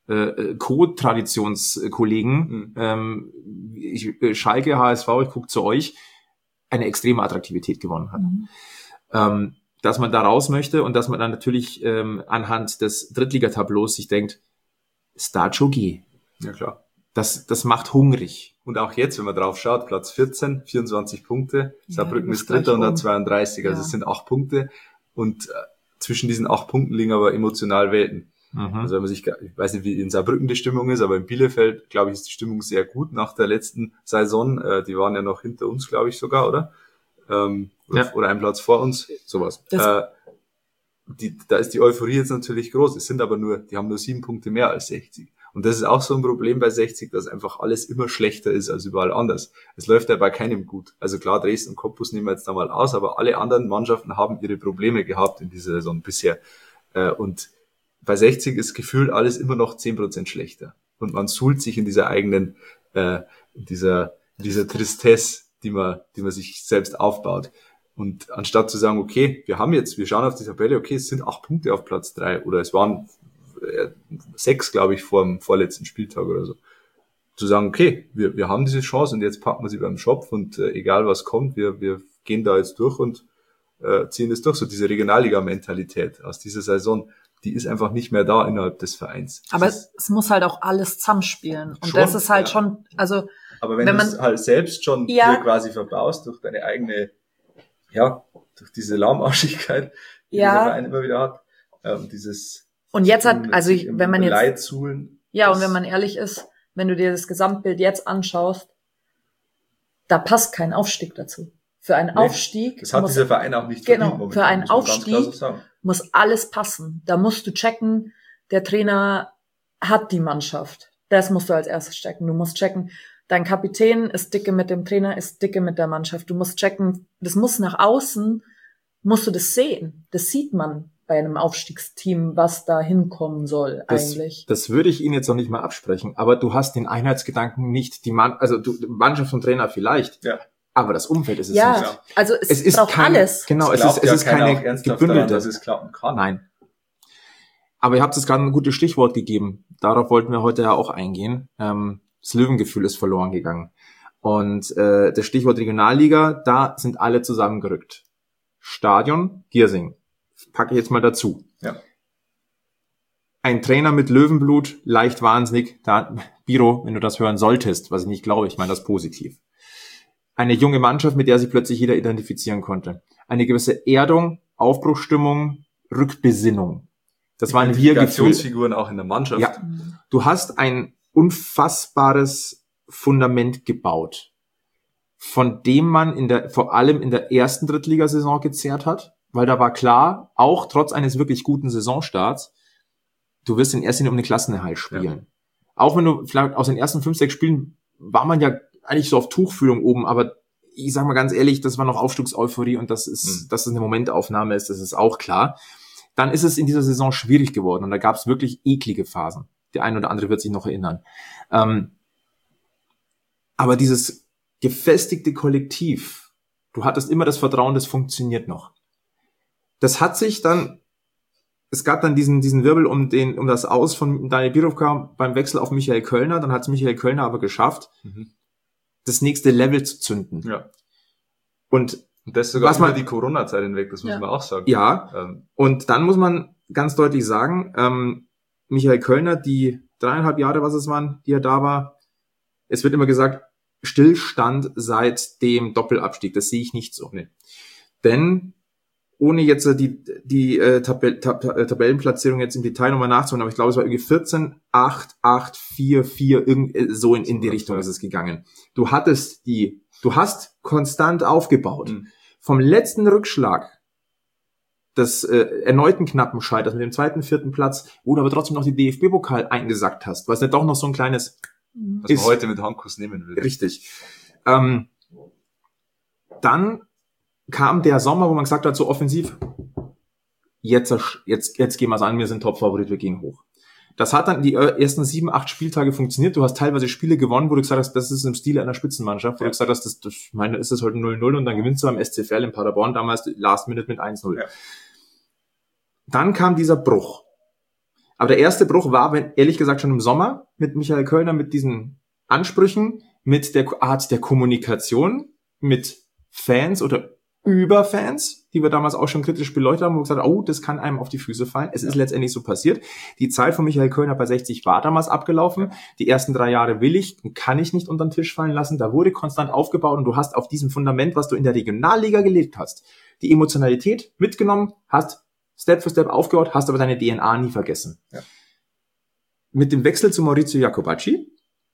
Co-Traditionskollegen, Schalke, HSV, ich gucke zu euch, eine extreme Attraktivität gewonnen hat. Dass man da raus möchte und dass man dann natürlich anhand des Drittligatableaus sich denkt, Starchogi. Ja, klar. Das macht hungrig. Und auch jetzt, wenn man drauf schaut, Platz 14, 24 Punkte, Saarbrücken das ist Dritter und gleich hat 32, also es sind 8 Punkte und zwischen diesen 8 Punkten liegen aber emotional Welten. Also wenn man sich, ich weiß nicht, wie in Saarbrücken die Stimmung ist, aber in Bielefeld, glaube ich, ist die Stimmung sehr gut nach der letzten Saison. Die waren ja noch hinter uns, glaube ich sogar, oder? Oder einen Platz vor uns, sowas. Da ist die Euphorie jetzt natürlich groß. Die haben nur 7 Punkte mehr als 60. Und das ist auch so ein Problem bei 60, dass einfach alles immer schlechter ist als überall anders. Es läuft ja bei keinem gut. Also klar, Dresden und Cottbus nehmen wir jetzt da mal aus, aber alle anderen Mannschaften haben ihre Probleme gehabt in dieser Saison bisher. Und bei 60 ist gefühlt alles immer noch 10% schlechter. Und man suhlt sich in dieser eigenen, dieser Tristesse, die man sich selbst aufbaut. Und anstatt zu sagen, okay, wir schauen auf die Tabelle, okay, es sind 8 Punkte auf Platz 3 oder es waren 6, glaube ich, vor dem vorletzten Spieltag oder so. Zu sagen, okay, wir haben diese Chance und jetzt packen wir sie beim Schopf und egal was kommt, wir gehen da jetzt durch und ziehen das durch. So diese Regionalliga-Mentalität aus dieser Saison, die ist einfach nicht mehr da innerhalb des Vereins. Aber es muss halt auch alles zusammenspielen. Und das ist halt schon, also... Aber wenn du es halt selbst schon dir quasi verbaust durch deine eigene, durch diese Lahmarschigkeit, die der Verein immer wieder hat, dieses... Und jetzt wenn man jetzt... Leid suhlen. Ja, und wenn man ehrlich ist, wenn du dir das Gesamtbild jetzt anschaust, da passt kein Aufstieg dazu. Für einen Aufstieg... Das hat dieser Verein auch nicht verdient. Genau, für einen Aufstieg muss alles passen. Da musst du checken, der Trainer hat die Mannschaft. Das musst du als erstes checken. Du musst checken, dein Kapitän ist dicke mit dem Trainer, ist dicke mit der Mannschaft. Du musst checken, das muss nach außen, musst du das sehen. Das sieht man bei einem Aufstiegsteam, was da hinkommen soll eigentlich. Das würde ich Ihnen jetzt noch nicht mal absprechen, aber du hast den Einheitsgedanken nicht, Mannschaft und Trainer vielleicht. Ja. Aber das Umfeld ist es nicht. Ja, also es braucht alles. Genau, es ist keine gebündelte. Dass es klappen kann. Nein. Aber ihr habt es gerade ein gutes Stichwort gegeben. Darauf wollten wir heute ja auch eingehen. Das Löwengefühl ist verloren gegangen. Und das Stichwort Regionalliga, da sind alle zusammengerückt. Stadion, Giersing. Packe ich jetzt mal dazu. Ja. Ein Trainer mit Löwenblut, leicht wahnsinnig. Biro, wenn du das hören solltest, was ich nicht glaube, ich meine das positiv. Eine junge Mannschaft, mit der sich plötzlich jeder identifizieren konnte. Eine gewisse Erdung, Aufbruchsstimmung, Rückbesinnung. Das war ein Wir-Gefühl. Identifikationsfiguren auch in der Mannschaft. Ja. Du hast ein unfassbares Fundament gebaut, von dem man vor allem in der ersten Drittligasaison gezehrt hat, weil da war klar, auch trotz eines wirklich guten Saisonstarts, du wirst in erster Linie um den Klassenerhalt spielen. Ja. Auch wenn du vielleicht aus den ersten 5, 6 Spielen war man ja eigentlich so auf Tuchfühlung oben, aber ich sag mal ganz ehrlich, das war noch Aufstiegseuphorie und dass es eine Momentaufnahme ist, das ist auch klar. Dann ist es in dieser Saison schwierig geworden und da gab es wirklich eklige Phasen. Der eine oder andere wird sich noch erinnern. Aber dieses gefestigte Kollektiv, du hattest immer das Vertrauen, das funktioniert noch. Das hat sich dann, es gab dann diesen Wirbel um das Aus von Daniel Birovka beim Wechsel auf Michael Kölner, dann hat es Michael Kölner aber geschafft, das nächste Level zu zünden. Ja. Und das sogar über die Corona-Zeit hinweg, das muss man auch sagen. Ja, und dann muss man ganz deutlich sagen, Michael Kölner, die 3,5 Jahre, was es waren, die er da war, es wird immer gesagt, Stillstand seit dem Doppelabstieg. Das sehe ich nicht so. Nee. Denn ohne jetzt die Tabellenplatzierung jetzt im Detail nochmal nachzuholen, aber ich glaube, es war irgendwie 14, 8, 8, 4, 4, so in die Richtung ist es gegangen. Du hast konstant aufgebaut. Vom letzten Rückschlag des erneuten knappen Scheiters mit dem 2., 4. Platz, wo du aber trotzdem noch die DFB-Pokal eingesackt hast, was nicht doch noch so ein kleines was man heute mit Handkuss nehmen will. Richtig. Dann kam der Sommer, wo man gesagt hat, so offensiv, jetzt gehen wir es an, wir sind Topfavorit, wir gehen hoch. Das hat dann die ersten 7, 8 Spieltage funktioniert. Du hast teilweise Spiele gewonnen, wo du gesagt hast, das ist im Stile einer Spitzenmannschaft. Wo du gesagt hast, ich meine, ist das heute 0-0 und dann gewinnst du am SC Verl in Paderborn damals Last Minute mit 1-0. Ja. Dann kam dieser Bruch. Aber der erste Bruch war, ehrlich gesagt, schon im Sommer mit Michael Kölner, mit diesen Ansprüchen, mit der Art der Kommunikation, mit Fans oder über Fans, die wir damals auch schon kritisch beleuchtet haben, wo wir gesagt haben, oh, das kann einem auf die Füße fallen. Es ist letztendlich so passiert. Die Zeit von Michael Kölner bei 60 war damals abgelaufen. Die ersten 3 Jahre will ich und kann ich nicht unter den Tisch fallen lassen. Da wurde konstant aufgebaut und du hast auf diesem Fundament, was du in der Regionalliga gelegt hast, die Emotionalität mitgenommen, hast Step für Step aufgebaut, hast aber deine DNA nie vergessen. Ja. Mit dem Wechsel zu Maurizio Jacobacci,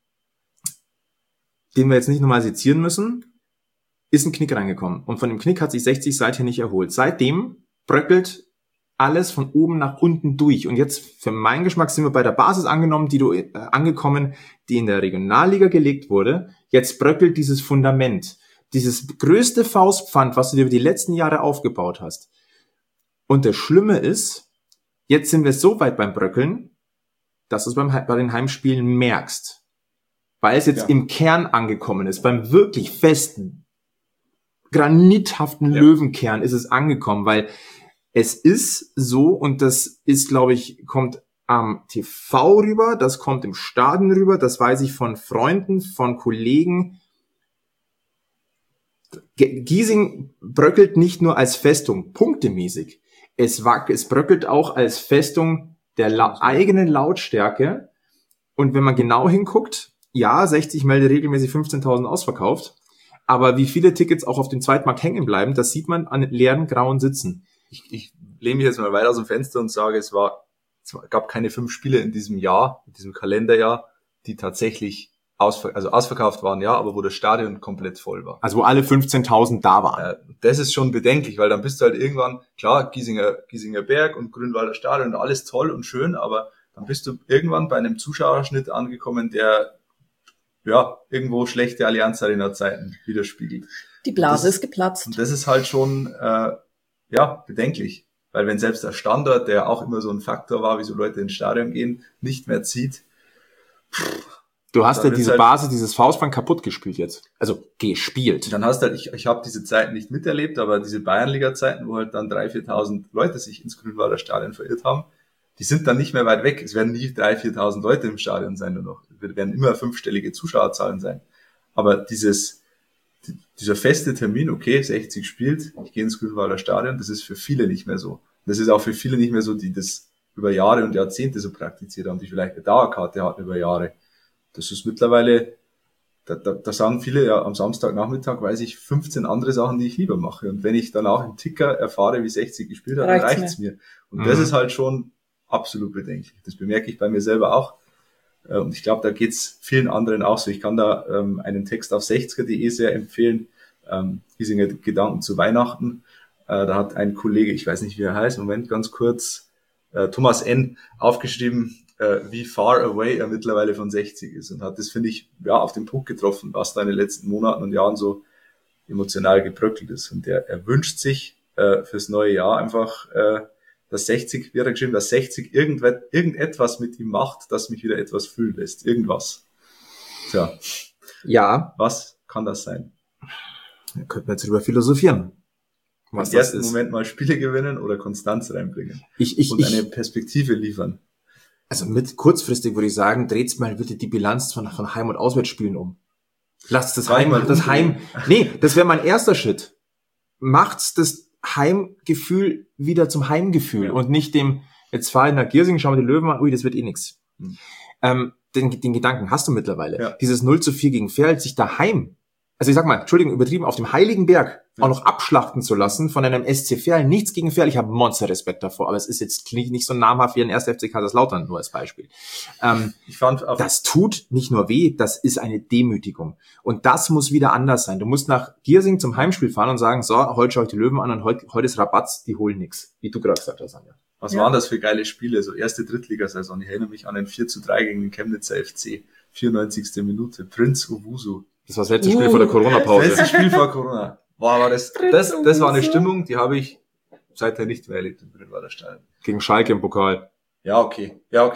den wir jetzt nicht nochmal sezieren müssen, ist ein Knick reingekommen. Und von dem Knick hat sich 60 seither nicht erholt. Seitdem bröckelt alles von oben nach unten durch. Und jetzt, für meinen Geschmack, sind wir bei der Basis angekommen, die in der Regionalliga gelegt wurde. Jetzt bröckelt dieses Fundament. Dieses größte Faustpfand, was du dir über die letzten Jahre aufgebaut hast. Und das Schlimme ist, jetzt sind wir so weit beim Bröckeln, dass du es bei den Heimspielen merkst. weil es jetzt im Kern angekommen ist, beim wirklich festen, granithaften Löwenkern ist es angekommen, weil es ist so, und das ist, glaube ich, kommt am TV rüber, das kommt im Stadion rüber, das weiß ich von Freunden, von Kollegen. Giesing bröckelt nicht nur als Festung punktemäßig, es bröckelt auch als Festung der eigenen Lautstärke. Und wenn man genau hinguckt, ja, 60 meldet regelmäßig 15.000 ausverkauft, aber wie viele Tickets auch auf dem Zweitmarkt hängen bleiben, das sieht man an leeren grauen Sitzen. Ich lehne mich jetzt mal weit aus dem Fenster und sage, es gab keine 5 Spiele in diesem Jahr, in diesem Kalenderjahr, die tatsächlich ausverkauft waren, ja, aber wo das Stadion komplett voll war. Also wo alle 15.000 da waren. Das ist schon bedenklich, weil dann bist du halt irgendwann, klar, Giesinger Berg und Grünwalder Stadion, alles toll und schön, aber dann bist du irgendwann bei einem Zuschauerschnitt angekommen, der irgendwo schlechte Allianz Arena Zeiten widerspiegelt. Die Blase ist geplatzt. Und das ist halt schon bedenklich, weil wenn selbst der Standard, der auch immer so ein Faktor war, wieso Leute ins Stadion gehen, nicht mehr zieht. Du hast ja diese Basis, dieses Faustband kaputt gespielt jetzt. Also gespielt. Dann hast halt, ich habe diese Zeiten nicht miterlebt, aber diese Bayernliga-Zeiten, wo halt dann 3.000, 4.000 Leute sich ins Grünwalder Stadion verirrt haben, die sind dann nicht mehr weit weg. Es werden nie 3.000, 4.000 Leute im Stadion sein nur noch. Es werden immer 5-stellige Zuschauerzahlen sein. Aber dieser feste Termin, okay, 60 spielt, ich gehe ins Grünwalder Stadion, das ist für viele nicht mehr so. Das ist auch für viele nicht mehr so, die das über Jahre und Jahrzehnte so praktiziert haben, die vielleicht eine Dauerkarte hatten über Jahre. Das ist mittlerweile, da sagen viele, ja, am Samstagnachmittag weiß ich 15 andere Sachen, die ich lieber mache. Und wenn ich dann auch im Ticker erfahre, wie 60 gespielt hat, dann reicht's mir. Und das ist halt schon absolut bedenklich. Das bemerke ich bei mir selber auch. Und ich glaube, da geht's vielen anderen auch so. Ich kann da einen Text auf 60er.de sehr empfehlen, Giesinger Gedanken zu Weihnachten. Da hat ein Kollege, ich weiß nicht, wie er heißt, Moment, ganz kurz, Thomas N. aufgeschrieben, wie far away er mittlerweile von 60 ist, und hat das, finde ich, auf den Punkt getroffen, was da in den letzten Monaten und Jahren so emotional gebröckelt ist. Und er wünscht sich fürs neue Jahr einfach, dass 60, wie hat er geschrieben, dass 60 irgendetwas mit ihm macht, das mich wieder etwas fühlen lässt. Irgendwas. Tja. Ja. Was kann das sein? Da könnten wir jetzt drüber philosophieren. Was im ersten Moment mal Spiele gewinnen oder Konstanz reinbringen. Und eine Perspektive liefern. Also kurzfristig würde ich sagen, dreht's mal bitte die Bilanz von Heim- und Auswärtsspielen um. Lasst das das wäre mein erster Schritt. Macht's das Heimgefühl wieder zum Heimgefühl und nicht dem, jetzt fahr ich nach Giersing, schau mal die Löwen an, ui, das wird eh nix. Den Gedanken hast du mittlerweile. Ja. Dieses 0:4 gegen Ferl, sich daheim, also ich sag mal, Entschuldigung, übertrieben, auf dem Heiligen Berg auch noch abschlachten zu lassen von einem SC Verl, nichts gegen Verl, ich habe Monster-Respekt davor, aber es ist jetzt nicht so namhaft wie ein 1. FC Kaiserslautern, nur als Beispiel. Ich fand das tut nicht nur weh, das ist eine Demütigung. Und das muss wieder anders sein. Du musst nach Giersing zum Heimspiel fahren und sagen, so, heute schaue ich die Löwen an und heute ist Rabatz, die holen nix, wie du gerade gesagt hast, Anja. Was waren das für geile Spiele? So erste Drittligasaison. Ich erinnere mich an ein 4:3 gegen den Chemnitzer FC. 94. Minute. Prinz Owusu. Das war das letzte Spiel vor der Corona-Pause. Das letzte Spiel vor Corona. Wow, das war eine Stimmung, die habe ich seither nicht mehr erlebt im Grünwalder Stadion. Gegen Schalke im Pokal. Ja, okay. Ja.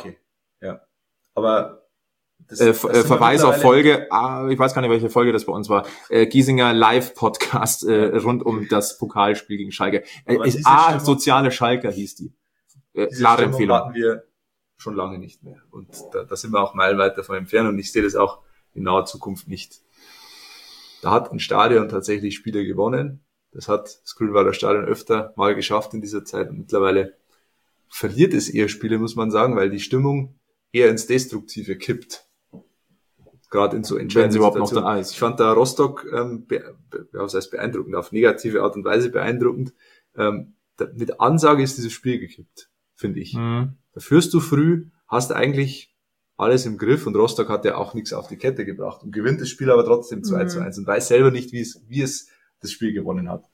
Aber Verweis auf Folge, ich weiß gar nicht, welche Folge das bei uns war, Giesinger Live-Podcast rund um das Pokalspiel gegen Schalke. Soziale Schalker hieß die. Klare Empfehlung. Hatten wir schon lange nicht mehr. Und da sind wir auch meilenweit davon entfernt, und ich sehe das auch in naher Zukunft nicht. Da hat ein Stadion tatsächlich Spiele gewonnen. Das hat das Grünwalder Stadion öfter mal geschafft in dieser Zeit, und mittlerweile verliert es eher Spiele, muss man sagen, weil die Stimmung eher ins Destruktive kippt. Gerade in so entscheidenden Situationen. Noch da ist. Ich fand da Rostock, was heißt beeindruckend, auf negative Art und Weise beeindruckend. Mit Ansage ist dieses Spiel gekippt, finde ich. Da führst du früh, hast eigentlich alles im Griff, und Rostock hat ja auch nichts auf die Kette gebracht und gewinnt dasEl aber trotzdem 2:1 und weiß selber nicht, wie es das Spiel gewonnen hat.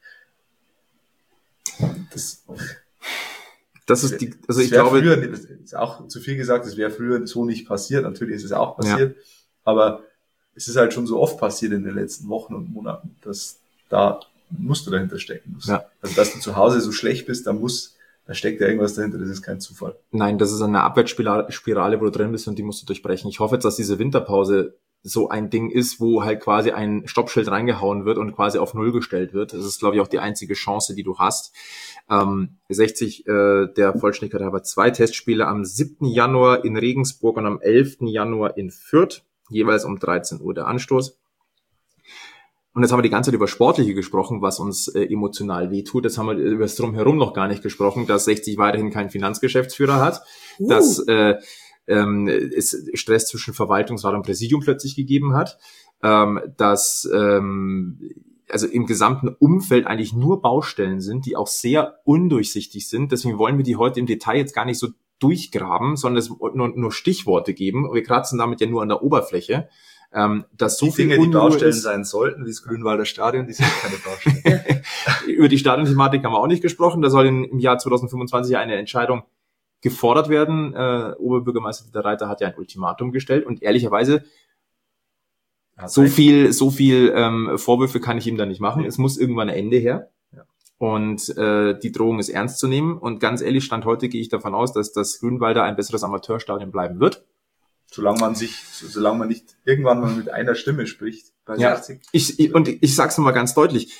Das ist ich glaube, früher, das ist auch zu viel gesagt, es wäre früher so nicht passiert. Natürlich ist es auch passiert, aber es ist halt schon so oft passiert in den letzten Wochen und Monaten, dass da musst du dahinter stecken. Also, dass du zu Hause so schlecht bist, da steckt ja irgendwas dahinter, das ist kein Zufall. Nein, das ist eine Abwärtsspirale, wo du drin bist, und die musst du durchbrechen. Ich hoffe jetzt, dass diese Winterpause so ein Ding ist, wo halt quasi ein Stoppschild reingehauen wird und quasi auf Null gestellt wird. Das ist, glaube ich, auch die einzige Chance, die du hast. 60, der Vollständigkeit halber 2 Testspiele am 7. Januar in Regensburg und am 11. Januar in Fürth, jeweils um 13 Uhr der Anstoß. Und jetzt haben wir die ganze Zeit über Sportliche gesprochen, was uns emotional wehtut. Jetzt haben wir über das Drumherum noch gar nicht gesprochen, dass 60 weiterhin keinen Finanzgeschäftsführer hat, dass es Stress zwischen Verwaltungsrat und Präsidium plötzlich gegeben hat, dass also im gesamten Umfeld eigentlich nur Baustellen sind, die auch sehr undurchsichtig sind. Deswegen wollen wir die heute im Detail jetzt gar nicht so durchgraben, sondern es nur Stichworte geben. Wir kratzen damit ja nur an der Oberfläche. Dass so die viel Dinge, die Unruhe Baustellen ist. sein sollten, wie das Grünwalder Stadion, die sind keine Baustellen. Über die Stadionthematik haben wir auch nicht gesprochen. Da soll im Jahr 2025 eine Entscheidung gefordert werden. Oberbürgermeister Dieter Reiter hat ja ein Ultimatum gestellt und ehrlicherweise so viel Vorwürfe kann ich ihm da nicht machen. Es muss irgendwann ein Ende her. Ja. Und die Drohung ist ernst zu nehmen. Und ganz ehrlich, Stand heute gehe ich davon aus, dass das Grünwalder ein besseres Amateurstadion bleiben wird. Solange man nicht irgendwann mal mit einer Stimme spricht. Bei 60. Ich sag's nochmal ganz deutlich.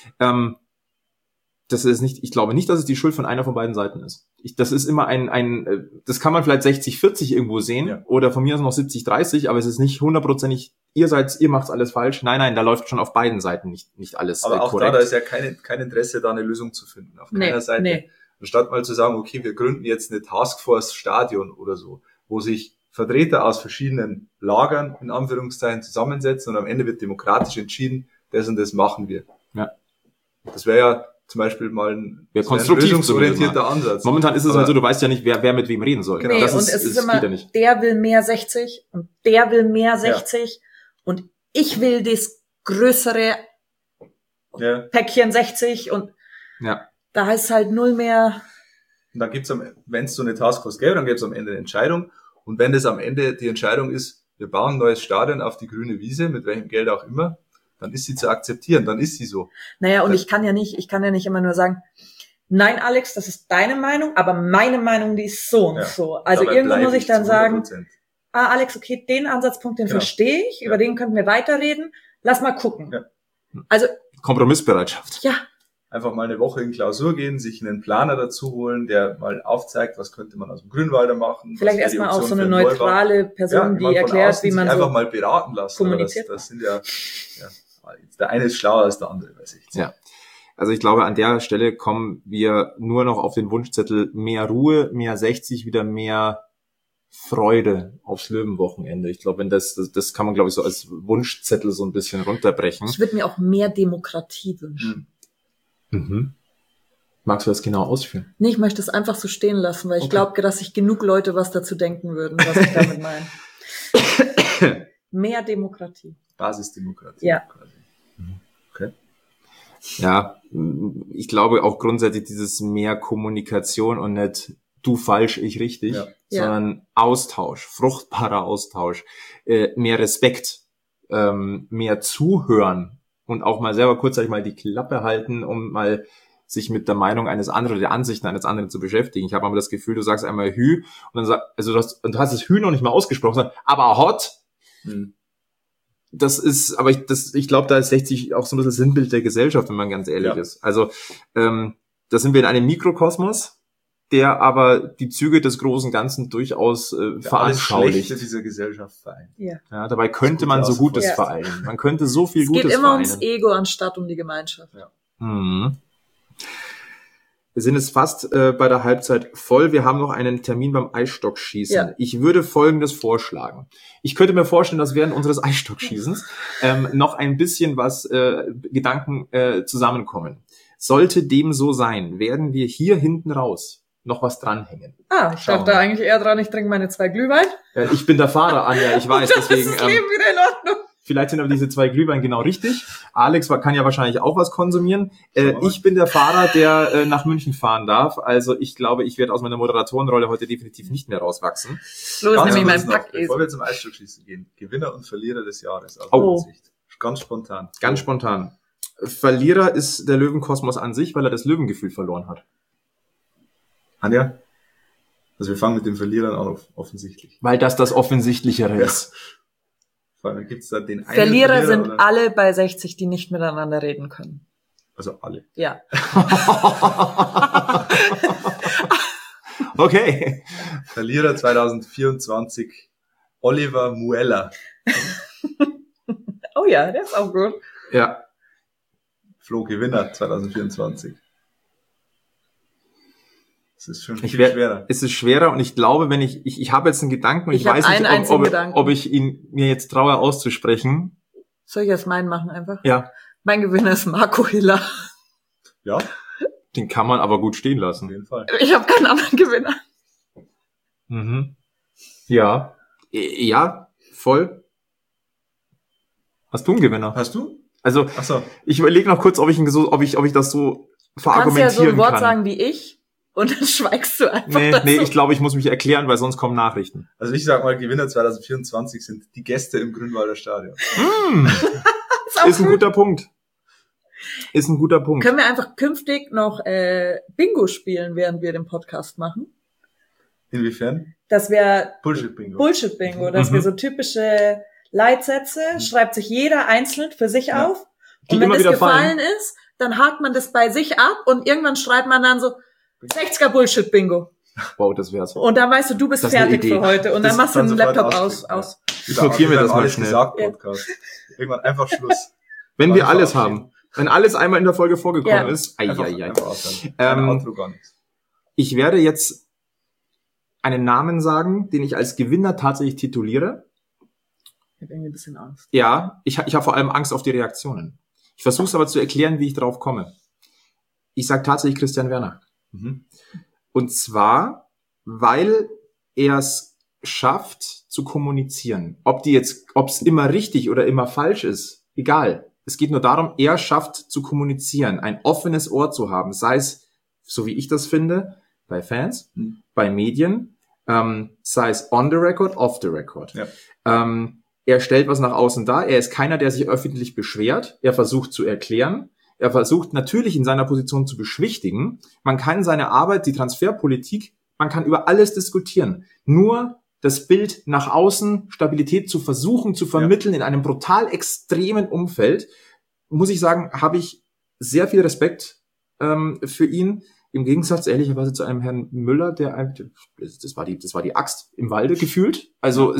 Ich glaube nicht, dass es die Schuld von einer von beiden Seiten ist. Das ist immer das kann man vielleicht 60-40 irgendwo sehen oder von mir aus noch 70-30, aber es ist nicht hundertprozentig, ihr macht's alles falsch. Nein, da läuft schon auf beiden Seiten nicht alles aber auch korrekt. da ist ja kein Interesse, da eine Lösung zu finden. Auf keiner Seite. Nee. Anstatt mal zu sagen, okay, wir gründen jetzt eine Taskforce Stadion oder so, wo sich Vertreter aus verschiedenen Lagern, in Anführungszeichen, zusammensetzen und am Ende wird demokratisch entschieden, das und das machen wir. Ja. Das wäre ja zum Beispiel mal ein lösungsorientierter Ansatz. Momentan ist es halt so, du weißt ja nicht, wer mit wem reden soll. Genau. Nee, es ist immer, der will mehr 60 und der will mehr 60 und ich will das größere Päckchen 60 und da ist halt null mehr. Und dann gibt's wenn es so eine Taskforce gäbe, dann gäbe es am Ende eine Entscheidung. Und wenn das am Ende die Entscheidung ist, wir bauen ein neues Stadion auf die grüne Wiese, mit welchem Geld auch immer, dann ist sie zu akzeptieren, dann ist sie so. Naja, und ich kann ja nicht immer nur sagen, nein, Alex, das ist deine Meinung, aber meine Meinung, die ist so und so. Also irgendwann muss ich dann sagen, Alex, okay, den Ansatzpunkt, den verstehe ich, über den könnten wir weiterreden, lass mal gucken. Ja. Also Kompromissbereitschaft. Ja. Einfach mal eine Woche in Klausur gehen, sich einen Planer dazu holen, der mal aufzeigt, was könnte man aus dem Grünwalder machen. Vielleicht erstmal auch so eine neutrale Person, die erklärt, wie man so einfach mal beraten lassen. Kommuniziert. Das sind der eine ist schlauer als der andere, weiß ich. Ja. Also ich glaube, an der Stelle kommen wir nur noch auf den Wunschzettel mehr Ruhe, mehr 60, wieder mehr Freude aufs Löwenwochenende. Ich glaube, wenn das kann man, glaube ich, so als Wunschzettel so ein bisschen runterbrechen. Ich würde mir auch mehr Demokratie wünschen. Mhm. Magst du das genau ausführen? Nee, ich möchte es einfach so stehen lassen, weil ich glaube, dass sich genug Leute was dazu denken würden, was ich damit meine. Mehr Demokratie. Basisdemokratie. Ja. Okay. Ja, ich glaube auch grundsätzlich dieses mehr Kommunikation und nicht du falsch, ich richtig, sondern Austausch, fruchtbarer Austausch, mehr Respekt, mehr Zuhören und auch mal selber kurzzeitig mal die Klappe halten, um mal sich mit der Meinung eines anderen oder der Ansichten eines anderen zu beschäftigen. Ich habe aber das Gefühl, du sagst einmal Hü und dann du hast das Hü noch nicht mal ausgesprochen, sondern aber hot. Das ist, aber ich glaube, da ist 60 auch so ein bisschen Sinnbild der Gesellschaft, wenn man ganz ehrlich ist. Also da sind wir in einem Mikrokosmos, der aber die Züge des großen Ganzen durchaus veranschaulicht. Alles Schlechte dieser Gesellschaft vereint. Ja, dabei könnte man so Gutes vereinen. Man könnte so viel Gutes vereinen. Es geht immer ums Ego anstatt um die Gemeinschaft. Ja. Mhm. Wir sind jetzt fast bei der Halbzeit voll. Wir haben noch einen Termin beim Eisstockschießen. Ja. Ich würde Folgendes vorschlagen. Ich könnte mir vorstellen, dass während unseres Eisstockschießens noch ein bisschen Gedanken zusammenkommen. Sollte dem so sein, werden wir hier hinten raus noch was dranhängen. Ich dachte eigentlich eher dran, ich trinke meine 2 Glühwein. Ich bin der Fahrer, Anja, ich weiß. Deswegen ist das Leben wieder in Ordnung. Vielleicht sind aber diese 2 Glühwein genau richtig. Alex kann ja wahrscheinlich auch was konsumieren. Ich bin der Fahrer, der nach München fahren darf. Also ich glaube, ich werde aus meiner Moderatorenrolle heute definitiv nicht mehr rauswachsen. Los, nämlich mein Pack bevor wir zum Eisstockschießen gehen. Gewinner und Verlierer des Jahres. Aus Sicht. Ganz spontan. Ganz spontan. Verlierer ist der Löwenkosmos an sich, weil er das Löwengefühl verloren hat. Anja? Also wir fangen mit den Verlierern an, offensichtlich. Weil das Offensichtlichere ist. Vor allem gibt's da den einen Verlierer sind oder? alle bei 60, die nicht miteinander reden können. Also alle. Ja. Okay. Verlierer 2024, Oliver Mueller. Oh ja, der ist auch gut. Ja. Flo Gewinner 2024. Das ist schon viel schwerer. schwerer. Es ist schwerer und ich glaube, wenn ich habe jetzt einen Gedanken und ich Ich hab weiß einen nicht, einzigen Gedanken. ob ich ihn mir jetzt traue auszusprechen. Soll ich jetzt meinen machen einfach? Ja, Mein Gewinner ist Marco Hiller. Ja, den kann man aber gut stehen auf lassen. jeden Fall. Ich habe keinen anderen Gewinner. Mhm. Ja. Ja, voll. Hast du einen Gewinner? Hast du? Also, Ach so. ich überlege noch kurz, ob ich das so Du kannst verargumentieren ja so ein Wort kann. sagen wie ich und dann schweigst du einfach Nee, dazu. ich glaube, ich muss mich erklären, weil sonst kommen Nachrichten. Also ich sag mal, Gewinner 2024 sind die Gäste im Grünwalder Stadion. ist auch Ist ein gut. guter Punkt. Ist ein guter Punkt. Können wir einfach künftig noch Bingo spielen, während wir den Podcast machen? Inwiefern? Das wäre Bullshit-Bingo. Bullshit-Bingo, dass wir so typische Leitsätze schreibt sich jeder einzeln für sich Ja. auf. Die Und wenn immer das wieder gefallen fallen. ist, dann hakt man das bei sich ab und irgendwann schreibt man dann so 60er Bullshit-Bingo. Wow, das wär's. Und dann weißt du, du bist Das ist eine fertig Idee. für heute. Und Das dann machst du kann den sofort Laptop aussprechen, aus. Ich notiere mir das mal alles schnell. gesagt, Podcast. Irgendwann einfach Schluss. Wenn wir Einfach alles verabschieden. haben. Wenn alles einmal in der Folge vorgekommen Ja. ist. Einfach aufhören. Kein Outro, gar nichts. Ich werde jetzt einen Namen sagen, den ich als Gewinner tatsächlich tituliere. Ich habe irgendwie ein bisschen Angst. Ja, ich habe vor allem Angst auf die Reaktionen. Ich versuche es aber zu erklären, wie ich drauf komme. Ich sage tatsächlich Christian Werner. Mhm. Und zwar, weil er es schafft zu kommunizieren. Ob es immer richtig oder immer falsch ist, egal. Es geht nur darum, er schafft zu kommunizieren, ein offenes Ohr zu haben, sei es, so wie ich das finde, bei Fans, bei Medien, sei es on the record, off the record. Ja. Er stellt was nach außen dar. Er ist keiner, der sich öffentlich beschwert. Er versucht zu erklären. Er versucht natürlich in seiner Position zu beschwichtigen. Man kann seine Arbeit, die Transferpolitik, man kann über alles diskutieren. Nur das Bild nach außen, Stabilität zu versuchen zu vermitteln in einem brutal extremen Umfeld, muss ich sagen, habe ich sehr viel Respekt für ihn. Im Gegensatz ehrlicherweise zu einem Herrn Müller, das war die Axt im Walde gefühlt. Also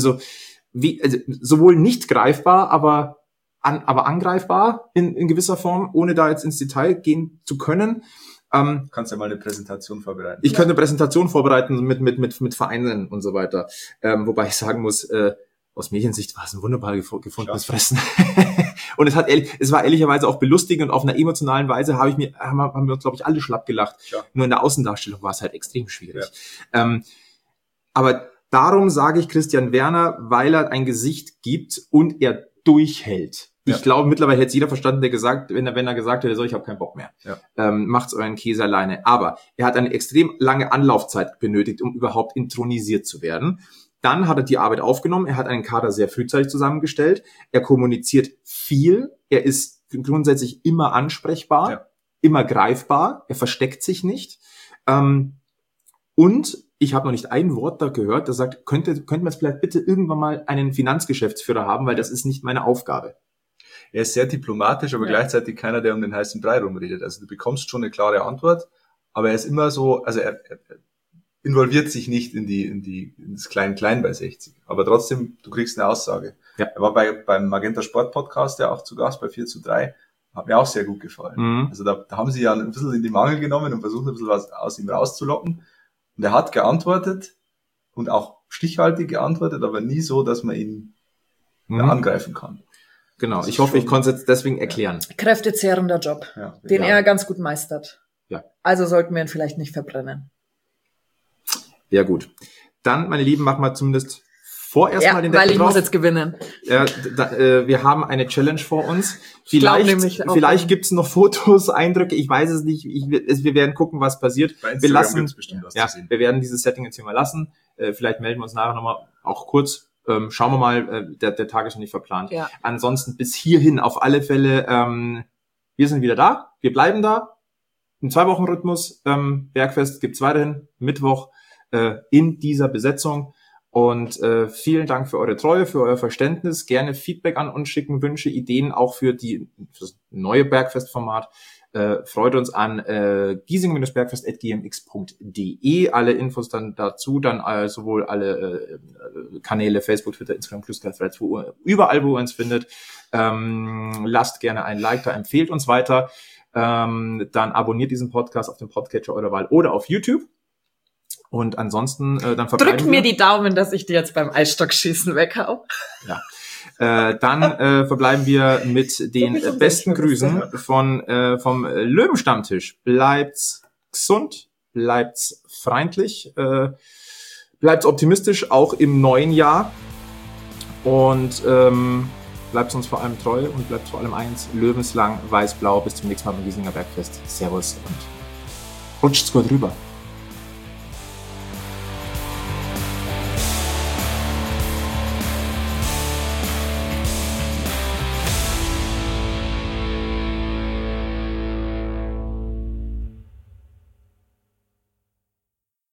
sowohl nicht greifbar, aber angreifbar in gewisser Form, ohne da jetzt ins Detail gehen zu können. Du kannst ja mal eine Präsentation vorbereiten. Ich könnte eine Präsentation vorbereiten mit Vereinen und so weiter. Wobei ich sagen muss, aus Mediensicht war es ein wunderbar gefundenes Fressen. Und es war ehrlicherweise auch belustigend und auf einer emotionalen Weise haben wir uns, glaube ich, alle schlapp gelacht. Ja. Nur in der Außendarstellung war es halt extrem schwierig. Ja. Aber darum sage ich Christian Werner, weil er ein Gesicht gibt und er durchhält. Ja. Ich glaube, mittlerweile hätte es jeder verstanden, der gesagt, wenn er gesagt hätte, so, ich habe keinen Bock mehr. Ja. Macht's euren Käse alleine. Aber er hat eine extrem lange Anlaufzeit benötigt, um überhaupt intronisiert zu werden. Dann hat er die Arbeit aufgenommen. Er hat einen Kader sehr frühzeitig zusammengestellt. Er kommuniziert viel. Er ist grundsätzlich immer ansprechbar, immer greifbar. Er versteckt sich nicht. Und ich habe noch nicht ein Wort da gehört, das sagt, könnte man jetzt vielleicht bitte irgendwann mal einen Finanzgeschäftsführer haben, weil das ist nicht meine Aufgabe. Er ist sehr diplomatisch, aber gleichzeitig keiner, der um den heißen Brei rumredet. Also du bekommst schon eine klare Antwort, aber er ist immer so, also er involviert sich nicht in das Klein-Klein bei 60. Aber trotzdem, du kriegst eine Aussage. Ja. Er war beim Magenta Sport Podcast ja auch zu Gast bei 4:3. Hat mir auch sehr gut gefallen. Mhm. Also da haben sie ja ein bisschen in die Mangel genommen und versucht ein bisschen was aus ihm rauszulocken. Und er hat geantwortet und auch stichhaltig geantwortet, aber nie so, dass man ihn angreifen kann. Genau, Das ich ist hoffe, ich schon- konnte es jetzt deswegen erklären. Kräftezehrender Job, Ja. den Ja. er ganz gut meistert. Ja. Also sollten wir ihn vielleicht nicht verbrennen. Ja, gut. Dann, meine Lieben, machen wir zumindest vorerst mal den weil Deckel ich drauf. muss jetzt gewinnen. Wir haben eine Challenge vor uns. glaub nämlich auch- Vielleicht gibt's noch Fotos, Eindrücke, ich weiß es nicht. Wir werden gucken, was passiert. Bei Wir Instagram lassen, gibt's bestimmt was ja, zu sehen. wir werden dieses Setting jetzt hier mal lassen. Vielleicht melden wir uns nachher nochmal, auch kurz. Schauen wir mal, der Tag ist noch nicht verplant. Ja. Ansonsten bis hierhin auf alle Fälle, wir sind wieder da, wir bleiben da. Im 2-Wochen-Rhythmus, Bergfest gibt's weiterhin, Mittwoch in dieser Besetzung. Und vielen Dank für eure Treue, für euer Verständnis. Gerne Feedback an uns schicken, Wünsche, Ideen auch für das neue Bergfest-Format. Freut uns an giesing-bergfest@gmx.de. Alle Infos dann dazu, dann sowohl alle Kanäle, Facebook, Twitter, Instagram, Cluster, Threads, überall, wo ihr uns findet. Lasst gerne ein Like da, empfehlt uns weiter. Dann abonniert diesen Podcast auf dem Podcatcher eurer Wahl oder auf YouTube. Und ansonsten dann verbleiben Drück mir die Daumen, dass ich dir jetzt beim Eisstockschießen weghau. Ja. Dann verbleiben wir mit den besten Grüßen vom Löwenstammtisch. Bleibt's gesund, bleibt's freundlich, bleibt's optimistisch, auch im neuen Jahr. Und bleibt uns vor allem treu und bleibt vor allem eins, löwenslang, weiß-blau. Bis zum nächsten Mal beim Giesinger Bergfest. Servus und rutscht's gut rüber.